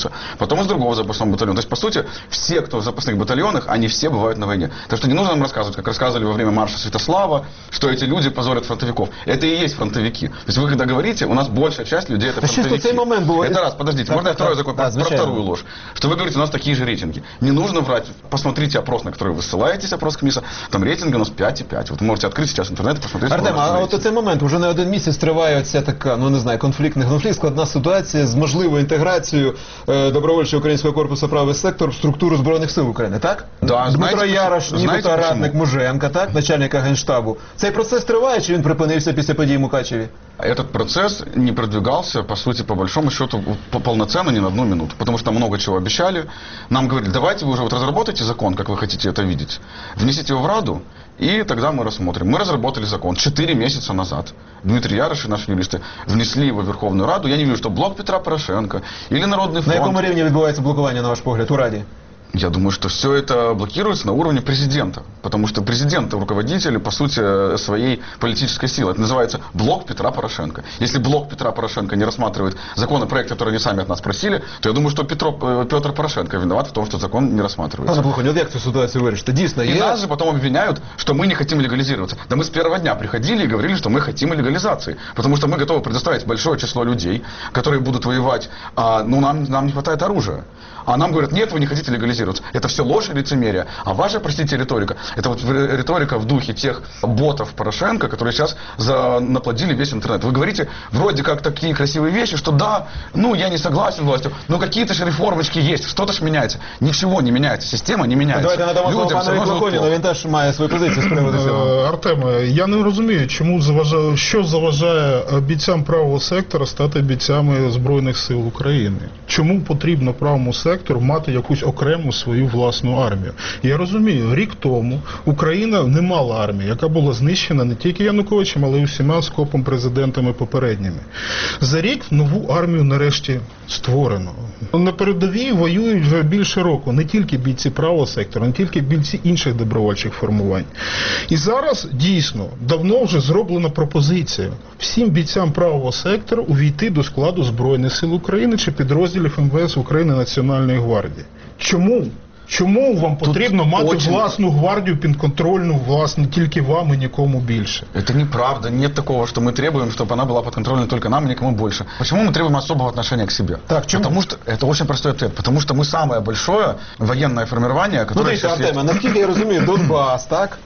потом из другого запасного батальона. То есть, по сути, все, кто в запасных батальонах, они все бывают на войне. Так что не нужно нам рассказывать, как рассказывали во время марша Святослава, что эти люди позорят фронтовиков. Это и есть фронтовики. То есть вы когда говорите, у нас большая часть людей это фронтовики. Это раз, подождите, можно я второй закон про вторую ложь? Что вы говорите, у нас такие же рейтинги. Не нужно врать. Посмотрите опрос, на который вы ссылаетесь, опрос КМИСа. Там рейтинги у нас п'ять і п'ять. Вот вы можете открыть сейчас интернет и посмотреть. Артем, а от у цей момент вже не один місяць триває ця така, ну не знаю, конфлікт, не конфлікт, складна ситуація з можливою інтеграцією е, добровольчого українського корпусу правий сектор в структуру Збройних сил України, так? Да, Дмитро знаєте, Ярош, нібито радник Муженка, так? Начальника Генштабу. Цей процес триває, чи він припинився після подій в Мукачеві? Этот процесс не продвигался, по сути, по большому счету, по полноценно ни на одну минуту. Потому что много чего обещали. Нам говорили, давайте вы уже вот разработайте закон, как вы хотите это видеть. Внесите его в Раду, и тогда мы рассмотрим. Мы разработали закон четыре месяца назад. Дмитрий Ярош и наши юристы внесли его в Верховную Раду. Я не вижу, что блок Петра Порошенко или Народный фронт... На якому рівні відбувається блокування, на ваш погляд, у Раді? Я думаю, что все это блокируется на уровне президента. Потому что президент – руководитель, по сути, своей политической силы. Это называется блок Петра Порошенко. Если блок Петра Порошенко не рассматривает законопроект, который они сами от нас просили, то я думаю, что Петро, Петр Порошенко виноват в том, что закон не рассматривается. Пане Блохонь, от як цю ситуацію вирішити? Дійсно, и є... нас же потом обвиняют, что мы не хотим легализироваться. Да мы с первого дня приходили и говорили, что мы хотим легализации. Потому что мы готовы предоставить большое число людей, которые будут воевать, а, ну нам, нам не хватает оружия. А нам говорят, нет, вы не хотите легализироваться. Это все ложь и лицемерие. А ваша, простите, риторика, это вот риторика в духе тех ботов Порошенко, которые сейчас за... наплодили весь интернет. Вы говорите вроде как такие красивые вещи, что да, ну я не согласен с властью, но какие-то же реформочки есть, что-то ж меняется. Ничего не меняется, система не меняется. Давайте надамо слово панові Блохоніну, він теж має свою позицію з приводу цього. Артеме, я не розумію, чому заважає, що заважає бійцям правого сектора стати бійцями Збройних сил України. Чому потрібно правому сектору мати якусь окрему свою власну армію? Я розумію, рік тому Україна не мала армії, яка була знищена не тільки Януковичем, але й усіма скопом президентами попередніми. За рік нову армію нарешті створено. На передовій воюють вже більше року не тільки бійці правого сектора, не тільки бійці інших добровольчих формувань. І зараз дійсно давно вже зроблена пропозиція всім бійцям правого сектору увійти до складу Збройних сил України чи підрозділів ем ве ес України Національної гвардії. Чому? Чому вам потрібно Тут мати очень... власну гвардію підконтрольну, власне, тільки вам і нікому більше? Это неправда. Нет такого, что мы требуем, чтобы она была подконтрольна только нам и никому больше. Почему мы требуем особого отношения к себе? Так, чему? Потому что, это очень простой ответ, потому что мы самое большое военное формирование, которое... Ну, дивіться, Артема, есть... наскільки я розумію, Донбас, так,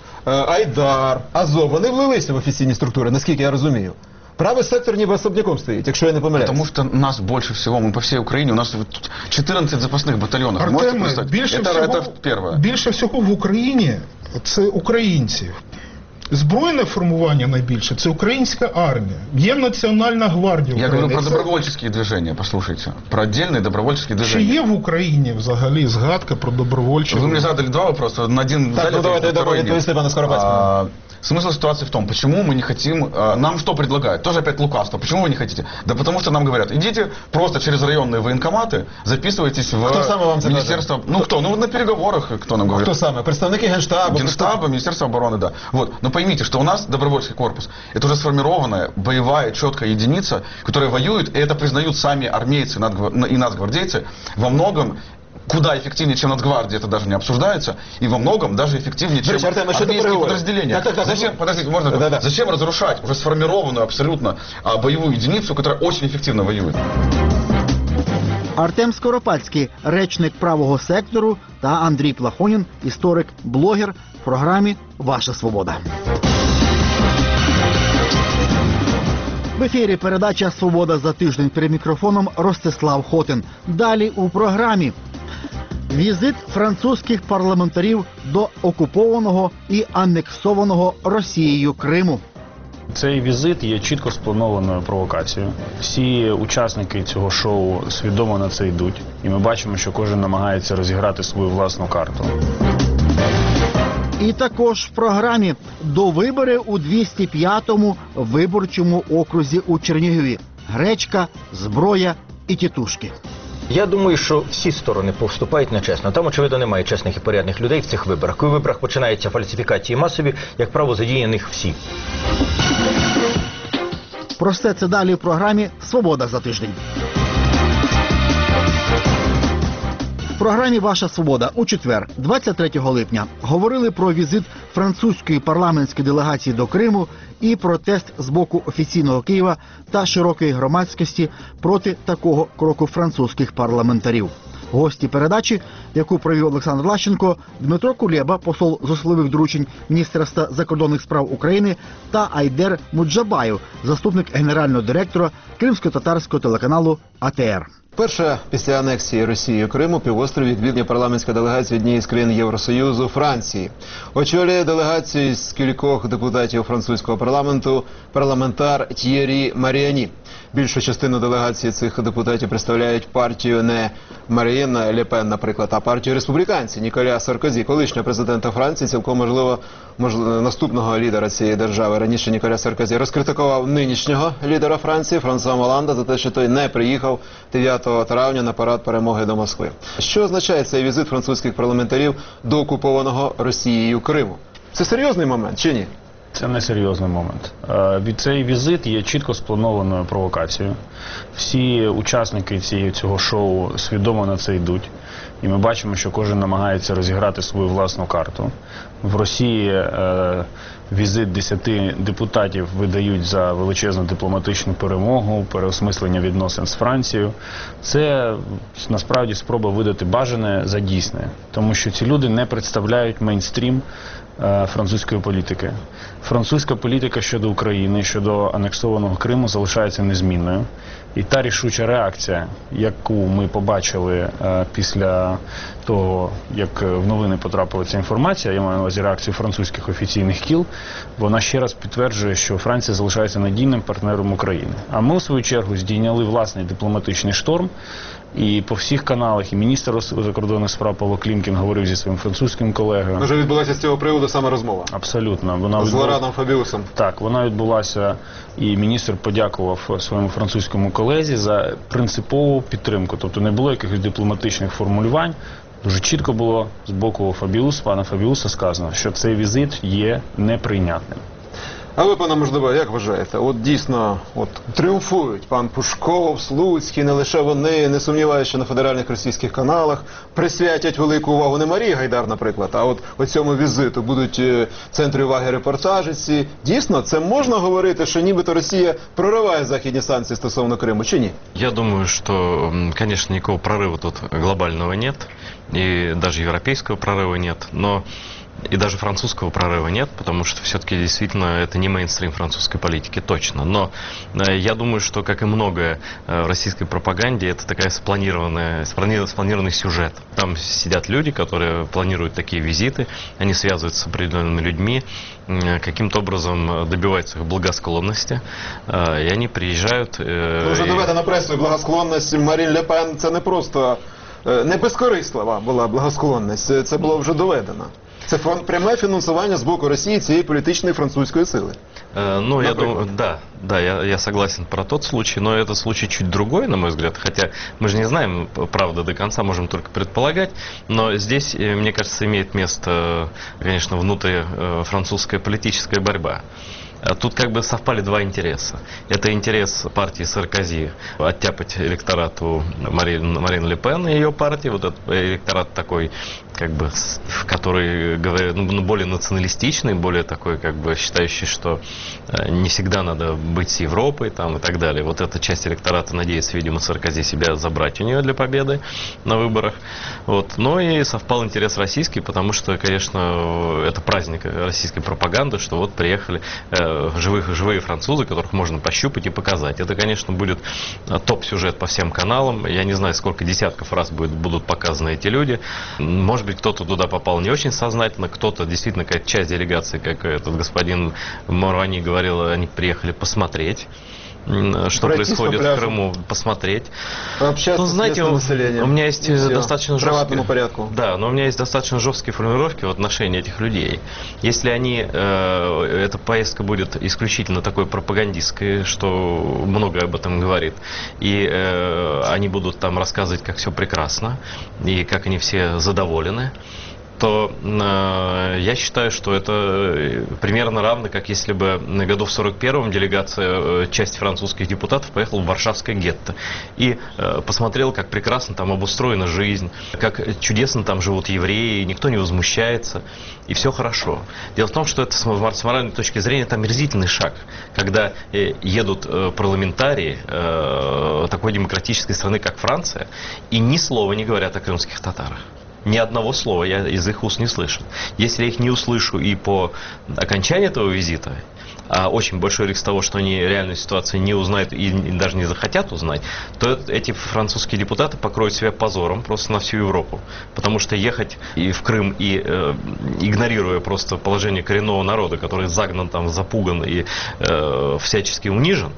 Айдар, Азов, вони влилися в офіційні структури, наскільки я розумію. Правый сектор ніби особняком стоїть, якщо я не помиляюсь. Потому что нас больше всего, мы по всей Украине, у нас чотирнадцять запасних батальйонів. Артеме, більше, это, всього, это первое. більше всього в Україні це українці. Збройне формування найбільше – це українська армія. Є Національна гвардія України. Я говорю про це... добровольческие движения, послушайте. Про отдельные добровольческие движения. Чи є в Україні взагалі згадка про добровольчі? Вы мне задали два вопроса, на один так, дали, ну давайте, второй нет. Пане Скоропадському. А, смысл ситуации в том, почему мы не хотим, а, нам что предлагают? Тоже опять лукавство. Почему вы не хотите? Да потому что нам говорят, идите просто через районные военкоматы, записывайтесь в кто саме вам министерство... Закажет? Ну кто? Ну на переговорах кто нам говорит? Кто саме? Представники Генштаба? Генштаба, Министерство обороны, да. Вот. Но поймите, что у нас добровольческий корпус, это уже сформированная, боевая, четкая единица, которая воюет, и это признают сами армейцы и нацгвардейцы, во многом куда эффективнее, чем Нацгвардия, это даже не обсуждается, и во многом даже эффективнее, чем Артем, армейские подразделения. Так, так, так. Зачем, подождите, можно, да, да. Зачем разрушать уже сформированную абсолютно а, боевую единицу, которая очень эффективно воюет? Артем Скоропадський, речник правого сектору, та Андрій Плахонін, історик, блогер в програмі «Ваша свобода». В ефірі передача «Свобода за тиждень», перед мікрофоном Ростислав Хотин. Далі у програмі. Візит французьких парламентарів до окупованого і анексованого Росією Криму. Цей візит є чітко спланованою провокацією. Всі учасники цього шоу свідомо на це йдуть. І ми бачимо, що кожен намагається розіграти свою власну карту. І також в програмі довибори у двісті п'ятому виборчому окрузі у Чернігові. Гречка, зброя і тітушки. Я думаю, що всі сторони повступають нечесно. Там, очевидно, немає чесних і порядних людей в цих виборах. Коли в виборах починаються фальсифікації масові, як правило, задіяних всі. Про все це далі в програмі «Свобода за тиждень». програмі «Ваша свобода» у четвер, двадцять третього липня, говорили про візит французької парламентської делегації до Криму і протест з боку офіційного Києва та широкої громадськості проти такого кроку французьких парламентарів. Гості передачі, яку провів Олександр Лащенко, Дмитро Кулеба, посол з особливих доручень Міністерства закордонних справ України, та Айдер Муджабаєв, заступник генерального директора кримсько-татарського телеканалу А Те Ер. Перша після анексії Росією Криму півострів відвідує парламентська делегація однієї з країн Євросоюзу Франції. Очолює делегацію з кількох депутатів французького парламенту парламентар Т'єрі Маріані. Більшу частину делегації цих депутатів представляють партію не Марін Ле Пен, наприклад, а партію республіканців Ніколя Саркозі, колишнього президента Франції, цілком можливо, можливо наступного лідера цієї держави. Раніше Ніколя Саркозі розкритикував нинішнього лідера Франції Франсуа Оланда за те, що той не приїхав дев'ятого травня на парад перемоги до Москви. Що означає цей візит французьких парламентарів до окупованого Росією Криму? Це серйозний момент чи ні? Це не серйозний момент. Від цей візит є чітко спланованою провокацією. Всі учасники цієї, цього шоу свідомо на це йдуть. І ми бачимо, що кожен намагається розіграти свою власну карту. В Росії е, візит десяти депутатів видають за величезну дипломатичну перемогу, переосмислення відносин з Францією. Це насправді спроба видати бажане за дійсне. Тому що ці люди не представляють мейнстрім е, французької політики. Французька політика щодо України, щодо анексованого Криму залишається незмінною. І та рішуча реакція, яку ми побачили е, після того, як в новини потрапила ця інформація, я маю на увазі реакцію французьких офіційних кіл, вона ще раз підтверджує, що Франція залишається надійним партнером України. А ми, у свою чергу, здійняли власний дипломатичний шторм, і по всіх каналах, і міністр закордонних справ Павло Клімкін говорив зі своїм французьким колегою. Вже відбулася з цього приводу саме розмова? Абсолютно. Вона з Лораном Фабіусом? Так, вона відбулася, і міністр подякував своєму французькому колезі за принципову підтримку. Тобто не було якихось дипломатичних формулювань. Дуже чітко було з боку Фабіус, пана Фабіуса сказано, що цей візит є неприйнятним. А ви, пане Мождоба, як вважаєте? От дійсно от, тріумфують пан Пушков, Слуцький, не лише вони, не сумніваюся, що на федеральних російських каналах присвятять велику увагу не Марії Гайдар, наприклад, а от о цьому візиту будуть в центрі уваги репортажі ці. Дійсно, це можна говорити, що нібито Росія прориває західні санкції стосовно Криму, чи ні? Я думаю, что, конечно, никакого прорыва тут глобального нет, и даже европейского прорыва нет, но и даже французского прорыва нет, потому что все-таки действительно это не мейнстрим французской политики, точно. Но э, я думаю, что, как и многое э, в российской пропаганде, это такая спланированная, спланированный сюжет. Там сидят люди, которые планируют такие визиты, они связываются с определенными людьми, э, каким-то образом добиваются их благосклонности, э, и они приезжают... Э, ну, вже доведена пресою благосклонність Марін Ле Пен, це не просто, э, не безкорислива була благосклонність, це було вже доведено. Це пряме фінансування з боку Росії цієї політичної французької сили. Э, ну, я думаю, да, да, я, я согласен про тот случай, но этот случай чуть другой, на мой взгляд, хотя мы же не знаем правды до конца, можем только предполагать, но здесь, мне кажется, имеет место, конечно, внутри-французская политическая борьба. Тут как бы совпали два интереса. Это интерес партии Саркози оттяпать электорату Марин, Марин Ле Пен и ее партии, вот этот электорат такой, как бы, который говорит, ну, более националистичный, более такой, как бы, считающий, что не всегда надо быть с Европой там, и так далее. Вот эта часть электората надеется, видимо, Саркози себя забрать у нее для победы на выборах. Вот. Но и совпал интерес российский, потому что, конечно, это праздник российской пропаганды, что вот приехали живых, живые французы, которых можно пощупать и показать. Это, конечно, будет топ-сюжет по всем каналам. Я не знаю, сколько десятков раз будет, будут показаны эти люди. Может быть, кто-то туда попал не очень сознательно, кто-то, действительно, какая-то часть делегации, как этот господин Марвани говорил, они приехали посмотреть, что пройтись происходит в Крыму, посмотреть. Пообщаться, ну, знаете, с населением. У меня есть Все. достаточно жесткие, порядку. Да, но у меня есть достаточно жесткие формулировки в отношении этих людей. Если они, э, эта поездка будет исключительно такой пропагандистской, что много об этом говорит, и э, они будут там рассказывать, как все прекрасно, и как они все задоволены, то э, я считаю, что это примерно равно, как если бы году в сорок первом делегация, э, часть французских депутатов поехала в Варшавское гетто и э, посмотрела, как прекрасно там обустроена жизнь, как чудесно там живут евреи, никто не возмущается, и все хорошо. Дело в том, что это с моральной точки зрения это омерзительный шаг, когда э, едут э, парламентарии э, такой демократической страны, как Франция, и ни слова не говорят о крымских татарах. Ни одного слова я из их уст не слышал. Если я их не услышу и по окончании этого визита, а очень большой риск того, что они реальную ситуацию не узнают и даже не захотят узнать, то эти французские депутаты покроют себя позором просто на всю Европу. Потому что ехать и в Крым, и э, игнорируя просто положение коренного народа, который загнан там, запуган и э, всячески унижен,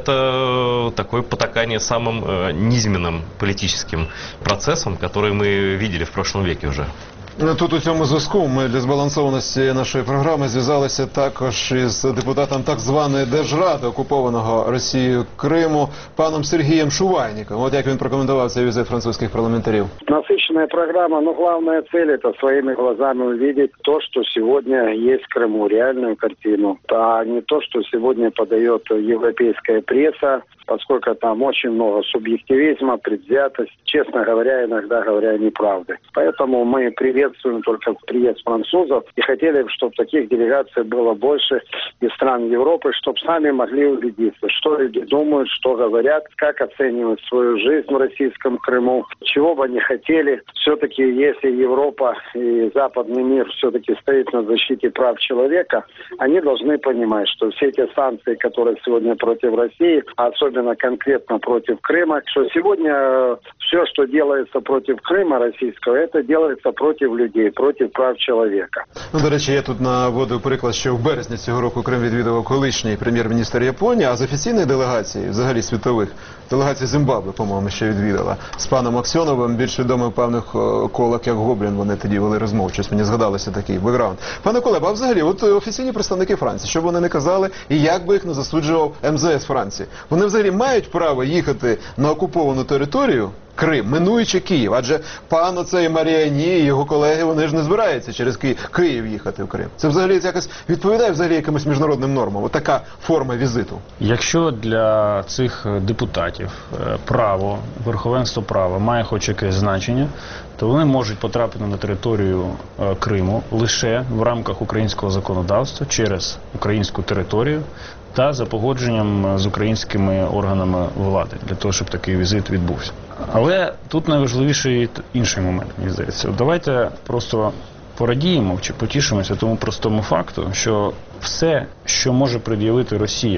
это такое потакание самым э, низменным политическим процессом, который мы видели в прошлом веке уже. Тут у цьому зв'язку ми для збалансованості нашої програми зв'язалися також із депутатом так званої Держради окупованого Росією Криму, паном Сергієм Шувайником. От як він прокоментував цей візит французьких парламентарів. Насыщенная программа, но главная цель – это своими глазами увидеть то, что сегодня есть в Крыму, реальную картину, а не то, что сегодня подает европейская пресса, поскольку там очень много субъективизма, предвзятость, честно говоря, иногда говоря неправды. Поэтому мы приветствуем только приезд французов и хотели бы, чтобы таких делегаций было больше из стран Европы, чтобы сами могли убедиться, что люди думают, что говорят, как оценивают свою жизнь в российском Крыму, чего бы они хотели. Все-таки, если Европа и западный мир все-таки стоит на защите прав человека, они должны понимать, что все эти санкции, которые сегодня против России, особенно конкретно против Крыма, что сегодня все, что делается против Крыма российского, это делается против людей, против прав человека. Ну, до речі, я тут наводив приклад, що в березні цього року Крим відвідував колишній прем'єр-міністр Японії, а з офіційної делегації, взагалі світових, делегація Зімбабве, по-моєму, ще відвідала. З паном Аксьоновим, більш відомим в певних колах, як Гоблін, вони тоді вели розмову. Щось мені згадалося такий бекграунд. Пане Колебо, а взагалі, от офіційні представники Франції, що б вони не казали, і як би їх не засуджував ем зе ес Франції, вони взагалі мають право їхати на окуповану територію Крим, минуючи Київ, адже пан оцей Маріані і його колеги, вони ж не збираються через Ки... Київ їхати в Крим. Це взагалі якось відповідає взагалі якимось міжнародним нормам, отака форма візиту. Якщо для цих депутатів право, верховенство права має хоч якесь значення, то вони можуть потрапити на територію Криму лише в рамках українського законодавства через українську територію та за погодженням з українськими органами влади, для того, щоб такий візит відбувся. Але тут найважливіший інший момент, мені здається. Давайте просто порадіємо чи потішимося тому простому факту, що все, що може пред'явити Росія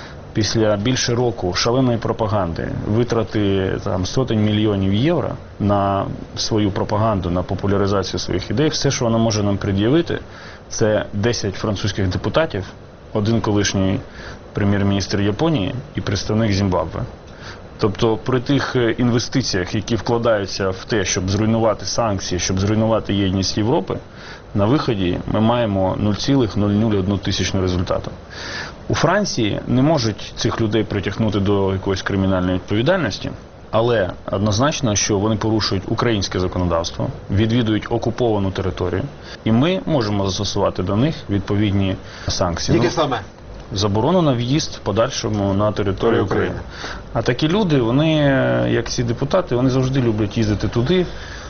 після більше року шаленої пропаганди, витрати там сотень мільйонів євро на свою пропаганду, на популяризацію своїх ідей, все, що вона може нам пред'явити, це десять французьких депутатів, один колишній прем'єр-міністр Японії і представник Зімбабве. Тобто при тих інвестиціях, які вкладаються в те, щоб зруйнувати санкції, щоб зруйнувати єдність Європи, на виході ми маємо нуль цілих нуль нуль одна тисячну результату. У Франції не можуть цих людей притягнути до якоїсь кримінальної відповідальності, але однозначно, що вони порушують українське законодавство, відвідують окуповану територію, і ми можемо застосувати до них відповідні санкції. Які саме? Заборону на в'їзд в подальшому на територію України. А такі люди, вони, як ці депутати, вони завжди люблять їздити туди,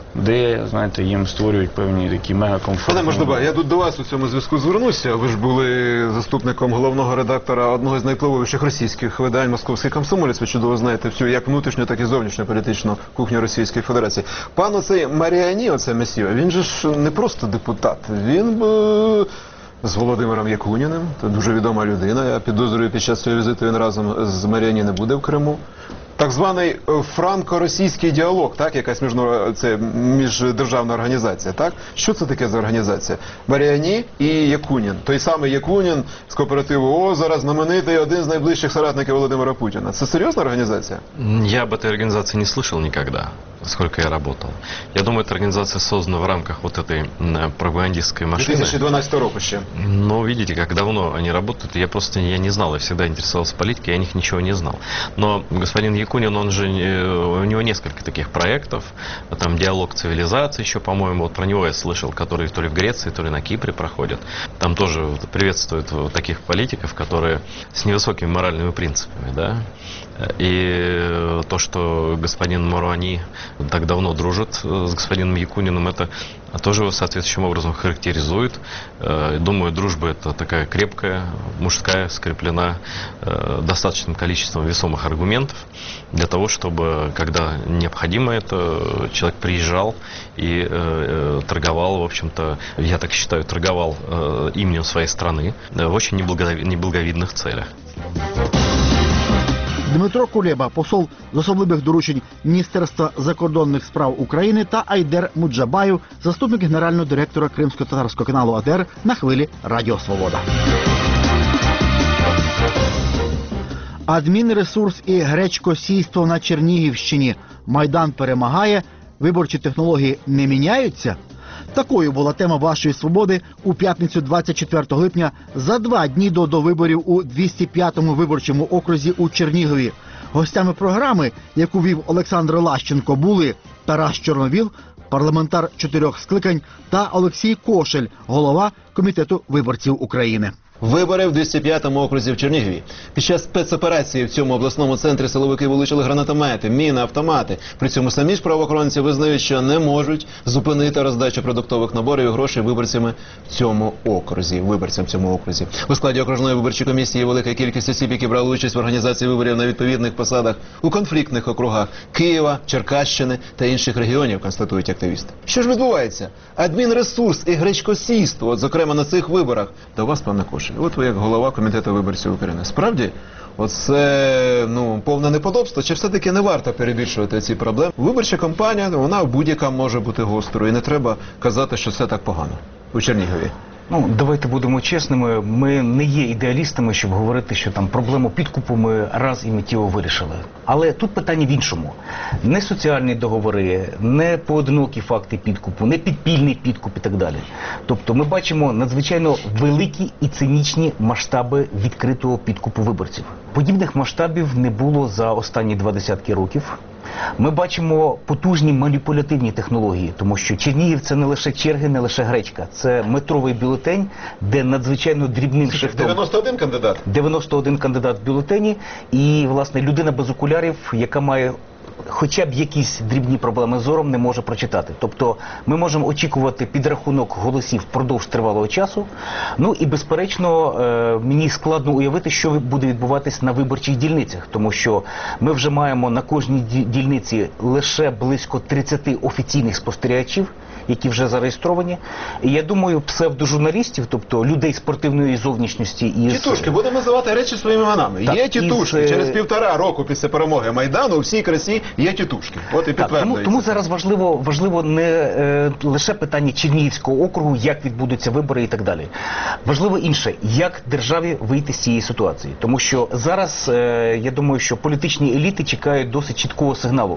де, знаєте, їм створюють певні такі мегакомфортні... Пане Мождоба, я тут до вас у цьому зв'язку звернуся. Ви ж були заступником головного редактора одного з найвпливовіших російських видань «Московський комсомолець». Ви чудово знаєте всю як внутрішню, так і зовнішню політичну кухню Російської Федерації. Пан оцей Маріані, оце месіо, він же ж не просто депутат, він б... з Володимиром Якуніним, це дуже відома людина. Я підозрюю, під час цього візиту він разом з Маріані не буде в Криму. Так званий франко-російський діалог, так, якась міжнародна, це міждержавна організація, так? Що це таке за організація? Маріані і Якунін. Той самий Якунін з кооперативу «Озеро», знаменитий, один з найближчих соратників Володимира Путіна. Це серйозна організація? Я об этой организации не слышал никогда, сколько я работал. Я думаю, эта организация создана в рамках вот этой пропагандистской машины. две тысячи двенадцатого року еще. Но видите, как давно они работают. Я просто я не знал, я всегда интересовался политикой, я о них ничего не знал. Но господин Якунин Якунин, он же, у него несколько таких проектов, там «Диалог цивилизации» еще, по-моему, вот про него я слышал, который то ли в Греции, то ли на Кипре проходит. Там тоже приветствуют таких политиков, которые с невысокими моральными принципами, да. И то, что господин Маруани так давно дружит с господином Якуниным, это тоже его соответствующим образом характеризует. Думаю, дружба это такая крепкая, мужская, скреплена достаточным количеством весомых аргументов для того, чтобы, когда необходимо это, человек приезжал и э, торговал, в общем-то, я так считаю, торговал э, именем своей страны в очень неблаговидных целях. Дмитро Кулеба, посол з особливих доручень Міністерства закордонних справ України, та Айдер Муджабаєв, заступник генерального директора Кримсько-татарського каналу АТР, на хвилі Радіо Свобода. Адмінресурс і гречкосійство на Чернігівщині. Майдан перемагає, виборчі технології не міняються? Такою була тема вашої «Свободи» у п'ятницю двадцять четвертого липня, за два дні до, до виборів у двісті п'ятому виборчому окрузі у Чернігові. Гостями програми, яку вів Олександр Лащенко, були Тарас Чорновіл, парламентар чотирьох скликань, та Олексій Кошель, голова Комітету виборців України. Вибори в двісті п'ятому окрузі в Чернігові. Під час спецоперації в цьому обласному центрі силовики вилучили гранатомети, міни, автомати. При цьому самі ж правоохоронці визнають, що не можуть зупинити роздачу продуктових наборів і грошей виборцями в цьому окрузі. Виборцям в цьому окрузі. У складі окружної виборчої комісії велика кількість осіб, які брали участь в організації виборів на відповідних посадах у конфліктних округах Києва, Черкащини та інших регіонів, констатують активісти. Що ж відбувається? Адмінресурс і гречкосійство, от, зокрема на цих виборах. До вас, пане Кошель. От ви як голова Комітету виборців України. Справді, оце, ну, повне неподобство, чи все-таки не варто перебільшувати ці проблеми? Виборча кампанія, вона будь-яка може бути гострою, і не треба казати, що це так погано у Чернігові. Ну, давайте будемо чесними, ми не є ідеалістами, щоб говорити, що там проблему підкупу ми раз і миттєво вирішили. Але тут питання в іншому. Не соціальні договори, не поодинокі факти підкупу, не підпільний підкуп і так далі. Тобто ми бачимо надзвичайно великі і цинічні масштаби відкритого підкупу виборців. Подібних масштабів не було за останні два десятки років. Ми бачимо потужні маніпулятивні технології, тому що Чернігів – це не лише черги, не лише гречка. Це метровий бюлетень, де надзвичайно дрібним шрифтом... дев'яносто один кандидат? дев'яносто один кандидат в бюлетені. І, власне, людина без окулярів, яка має хоча б якісь дрібні проблеми з зором, не може прочитати. Тобто ми можемо очікувати підрахунок голосів впродовж тривалого часу. Ну і, безперечно, мені складно уявити, що буде відбуватись на виборчих дільницях, тому що ми вже маємо на кожній дільниці лише близько тридцяти офіційних спостерігачів, які вже зареєстровані. І я думаю, псевдожурналістів, тобто людей спортивної зовнішності із... Тітушки, будемо називати речі своїми іменами. Так, є тітушки. із... Через півтора року після перемоги Майдану у всій красі є тітушки. От і підтверджується. Тому, тому зараз важливо, важливо не е, лише питання Чернігівського округу, як відбудуться вибори і так далі. Важливо інше, як державі вийти з цієї ситуації. Тому що зараз, е, я думаю, що політичні еліти чекають досить чіткого сигналу.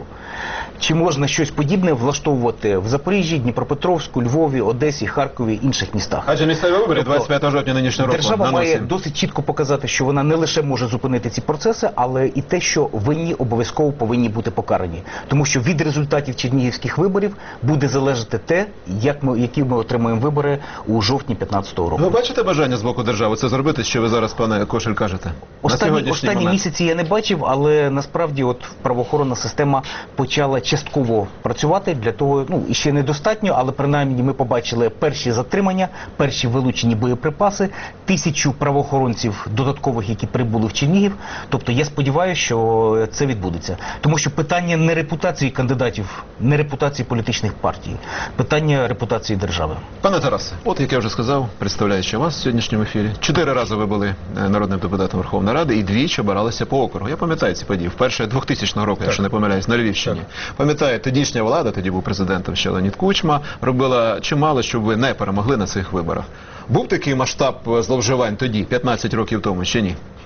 Чи можна щось подібне влаштовувати в Запоріжжі, Дніпропетровську, Львові, Одесі, Харкові, інших містах? Адже місцеві вибори двадцять п'ятого жовтня нинішнього року. Держава має досить чітко показати, що вона не лише може зупинити ці процеси, але і те, що винні обов'язково повинні бути покарані. Тому що від результатів чернігівських виборів буде залежати те, як ми, які ми отримаємо вибори у жовтні п'ятнадцятого року. Ви бачите бажання з боку держави це зробити, що ви зараз, пане Кошель, кажете? Останні, останні місяці я не бачив, але насправді от правоохоронна система почала частково працювати для того, ну, і ще недостатньо, але принаймні ми побачили перші затримання, перші вилучені боєприпаси, тисячу правоохоронців додаткових, які прибули в Чернігів. Тобто я сподіваюся, що це відбудеться. Тому що питання не репутації кандидатів, не репутації політичних партій, питання репутації держави. Пане Тарасе, от як я вже сказав, представляючи вас в сьогоднішньому ефірі, чотири рази ви були народним депутатом Верховної Ради і двічі обиралися по округу. Я пам'ятаю ці події. Вперше двохтисячного року, якщо не помиляюсь, на Львівщині. Пам'ятаю, тодішня влада, тоді був президентом ще Леонід Кучма, робила чимало, щоб ви не перемогли на цих виборах. Був такий масштаб зловживань тоді, п'ятнадцять років тому, чи ні?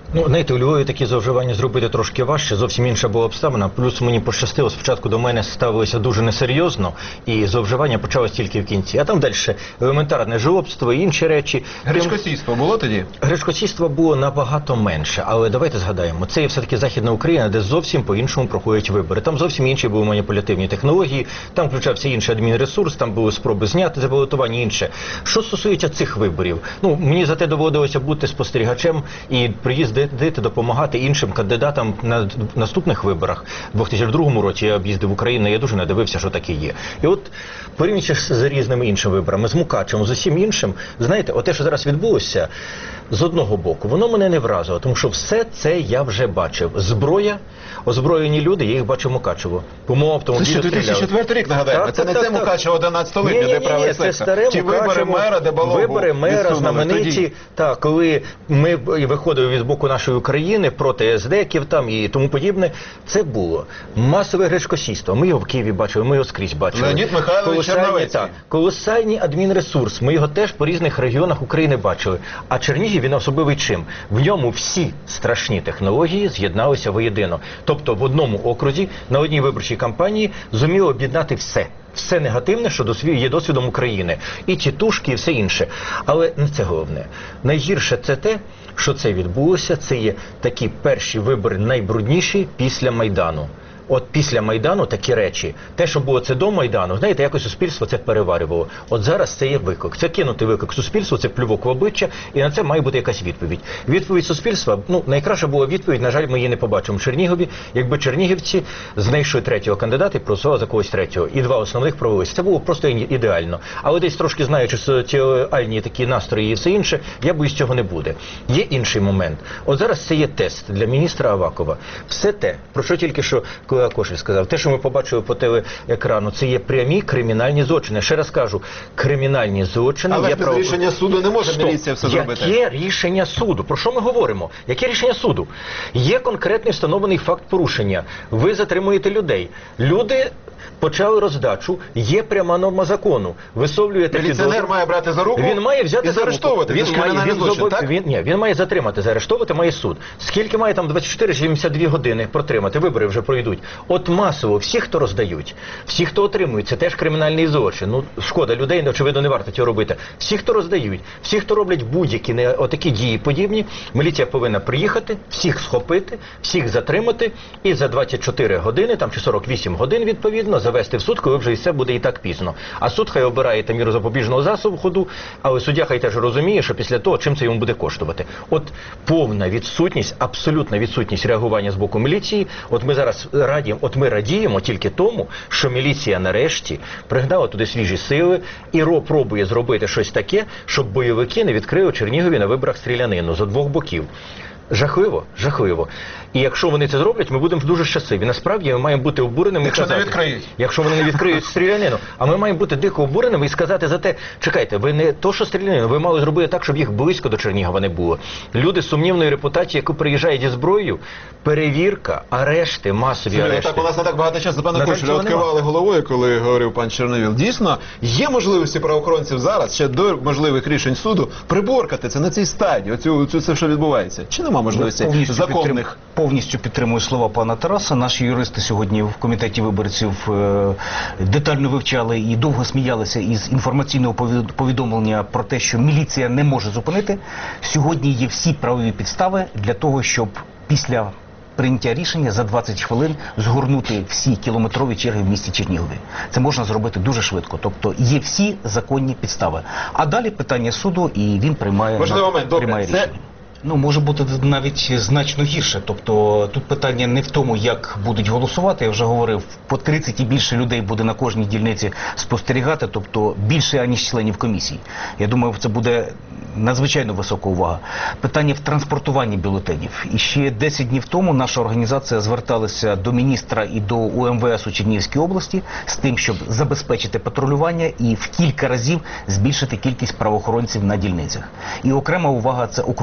Ну, знаєте, у Львові такі зловживання зробити трошки важче, зовсім інша була обставина. Плюс мені пощастило, спочатку до мене ставилися дуже несерйозно, і зловживання почалось тільки в кінці. А там далі елементарне жлобство і інші речі. Гречкосійство було тоді? Гречкосійство було набагато менше, але давайте згадаємо, це є все-таки Західна Україна, де зовсім по-іншому проходять вибори. Там зовсім інші були маніпулятивні технології, там включався інший адмінресурс, там були спроби зняти забалотування і інше. Що стосується цих виборів, ну, мені за те доводилося бути спостерігачем і приїздити, допомагати іншим кандидатам на наступних виборах. У двох тисячі другому році я об'їздив Україну, я дуже надивився, що таке є. І от, порівнюючи з різними іншими виборами, з Мукачевом, з усім іншим, знаєте, от те, що зараз відбулося, з одного боку, воно мене не вразило, тому що все це я вже бачив. Зброя, озброєні люди, я їх бачив Мукачево. По моєму автомобілю Це ще дві тисячі четвертий рік, нагадаємо. Так, це так, не так, це Мукачево одинадцятого липня, де правий сектор. Це старе Ті Мукачево, вибори мера, де Балогу вибори мера знамениті, тоді. так, коли ми виходили від боку нашої України проти ес-деків там і тому подібне, це було масове гречкосійство. Ми його в Києві бачили, ми його скрізь бачили. Леонід Михайлович Колосальний, Черновецький. так, колосальний адмінресурс, ми його теж по різних регіонах України бачили. А Чернігів, він особливий чим? В ньому всі страшні технології з'єдналися воєдино. Тобто в одному окрузі, на одній виборчій кампанії зуміло об'єднати все. Все негативне, що є досвідом України. І тітушки, і все інше. Але не це головне. Найгірше це те, що це відбулося, це є такі перші вибори найбрудніші після Майдану. От після Майдану такі речі, те, що було це до Майдану, знаєте, якось суспільство це переварювало. От зараз це є виклик. Це кинути виклик суспільству, це плювок в обличчя, і на це має бути якась відповідь. Відповідь суспільства, ну, найкраща була відповідь, на жаль, ми її не побачимо в Чернігові, якби чернігівці знайшли третього кандидата і проголосували за когось третього. І два основних провелися. Це було просто ідеально. Але десь трошки знаючи соціальні такі настрої і все інше, я боюсь, цього не буде. Є інший момент. От зараз це є тест для міністра Авакова. Все те, про що тільки що Кошель сказав, те, що ми побачили по телеекрану, це є прямі кримінальні злочини. Ще раз кажу, кримінальні злочини... Але є без право... рішення суду не може Стоп. міліція все зробити. Яке рішення суду? Про що ми говоримо? Яке рішення суду? Є конкретний встановлений факт порушення. Ви затримуєте людей. Люди почали роздачу, є пряма норма закону. Висовлюєте Міліціонер підозру. має брати за руку Він має взяти і за руку. заарештовувати. Це Він ж має, кримінальний він, злочин, зобо- так? він, ні, він має затримати, заарештовувати має суд. Скільки має там двадцять чотири чи сімдесят дві години протримати? Вибори вже пройдуть. От масово всі, хто роздають, всі, хто отримують, це теж кримінальний злочин. Ну, шкода, людей, очевидно, не варто цього робити. Всі, хто роздають, всі, хто роблять будь-які не отакі дії подібні, міліція повинна приїхати, всіх схопити, всіх затримати і за двадцять чотири години, там чи сорок вісім годин, відповідно, завести в суд, коли вже і все буде і так пізно. А суд хай обирає там міру запобіжного засобу ходу, але суддя хай теж розуміє, що після того, чим це йому буде коштувати. От повна відсутність, абсолютна відсутність реагування з боку міліції. От ми зараз радіємо, от ми радіємо тільки тому, що міліція нарешті пригнала туди свіжі сили і ро пробує зробити щось таке, щоб бойовики не відкрили у Чернігові на виборах стрілянину з двох боків. Жахливо, жахливо. І якщо вони це зроблять, ми будемо дуже щасливі. Насправді ми маємо бути обуреними Якщо і казати, не відкриють. Якщо вони не відкриють стрілянину. А ми маємо бути дико обуреними і сказати за те, чекайте, ви не то, що стрілянину, ви мали зробити так, щоб їх близько до Чернігова не було. Люди з сумнівної репутації, які приїжджають зі зброєю, перевірка, арешти, масові Сергій, арешти. так у нас не так багато часу. Пане На жаль, Кошелю, цього відкривали нема. головою, коли говорив пан Черновіл. Дійсно, є можливості правоохоронців зараз, ще до можливих рішень суду, приборкати це на цій стадії, оцю, оцю це, що відбувається. Чи нема можливості Повністю законних? підтрим- повністю підтримую слова пана Тараса. Наші юристи сьогодні в комітеті виборців е, детально вивчали і довго сміялися із інформаційного повід- повідомлення про те, що міліція не може зупинити. Сьогодні є всі правові підстави для того, щоб після прийняття рішення за двадцять хвилин згорнути всі кілометрові черги в місті Чернігові. Це можна зробити дуже швидко. Тобто є всі законні підстави. А далі питання суду, і він приймає, Важливий момент. Добре. приймає Це- рішення. Ну, може бути навіть значно гірше. Тобто тут питання не в тому, як будуть голосувати. Я вже говорив, по тридцять і більше людей буде на кожній дільниці спостерігати, тобто більше, аніж членів комісії. Я думаю, це буде надзвичайно висока увага. Питання в транспортуванні бюлетенів. І ще десять днів тому наша організація зверталася до міністра і до У Ем Ве Ес у Чернігівській області з тим, щоб забезпечити патрулювання і в кілька разів збільшити кількість правоохоронців на дільницях. І окрема увага – це окружна комісія.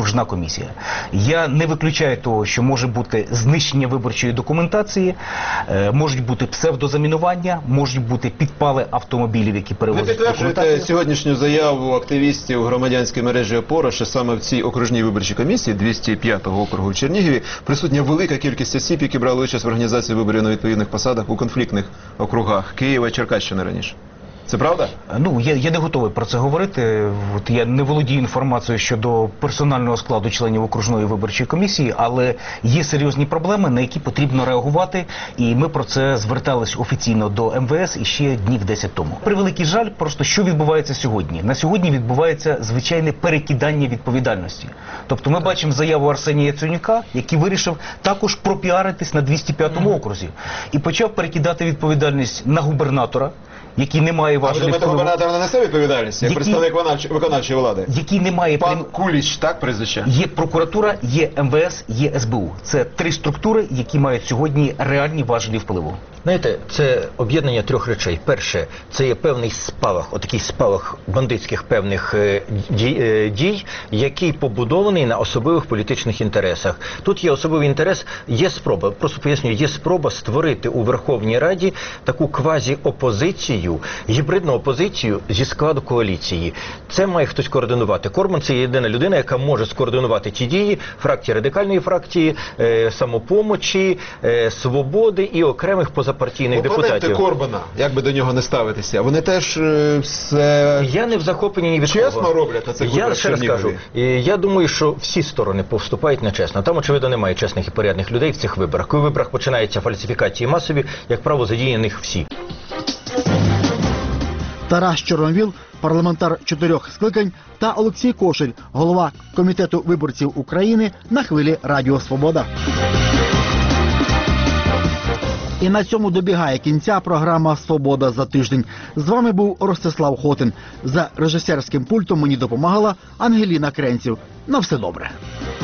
комісія. Я не виключаю того, що може бути знищення виборчої документації, е, можуть бути псевдозамінування, можуть бути підпали автомобілів, які Ви перевозять підтверджуєте документацію. сьогоднішню заяву активістів громадянської мережі «Опора», що саме в цій окружній виборчій комісії двісті п'ятого округу в Чернігові присутня велика кількість осіб, які брали участь в організації виборів на відповідних посадах у конфліктних округах Києва і Черкащини раніше. Це правда? Ну, я, я не готовий про це говорити. От я не володію інформацією щодо персонального складу членів окружної виборчої комісії, але є серйозні проблеми, на які потрібно реагувати, і ми про це звертались офіційно до ем ве ес іще днів десять тому. Превеликий жаль, просто що відбувається сьогодні? На сьогодні відбувається звичайне перекидання відповідальності. Тобто ми бачимо заяву Арсенія Яценюка, який вирішив також пропіаритись на двісті п'ятому окрузі і почав перекидати відповідальність на губернатора, який не має А ви важелів думаєте, впливу. губернатор не несе відповідальність, як Які- представник виконавчої, виконавчої влади? Який не має Пан прям- Куліч, так, прізвище? Є прокуратура, є ем ве ес, є ес бе у. Це три структури, які мають сьогодні реальні важелі впливу. Знаєте, це об'єднання трьох речей. Перше, це є певний спалах, отакий спалах бандитських певних е, дій, е, дій, який побудований на особливих політичних інтересах. Тут є особливий інтерес, є спроба, просто пояснюю, є спроба створити у Верховній Раді таку квазі-опозицію, гібридну опозицію зі складу коаліції. Це має хтось координувати. Корман – це єдина людина, яка може скоординувати ті дії фракції, радикальної фракції, е, самопомочі, е, свободи і окремих позапартійних Опоненти депутатів. Корбана, як би до нього не ставитися, вони теж е, все Я не в захопленні ні від чесно кого. роблять на цих Я виборах ще раз в Чернігові. кажу, і я думаю, що всі сторони поступають нечесно. Там, очевидно, немає чесних і порядних людей в цих виборах. Коли в виборах починаються фальсифікації масові, як правило, задіяних всі. Тарас Чорновіл, парламентар чотирьох скликань, та Олексій Кошель, голова Комітету виборців України, на хвилі Радіо Свобода. І на цьому добігає кінця програма «Свобода за тиждень». З вами був Ростислав Хотин. За режисерським пультом мені допомагала Ангеліна Кренців. На все добре.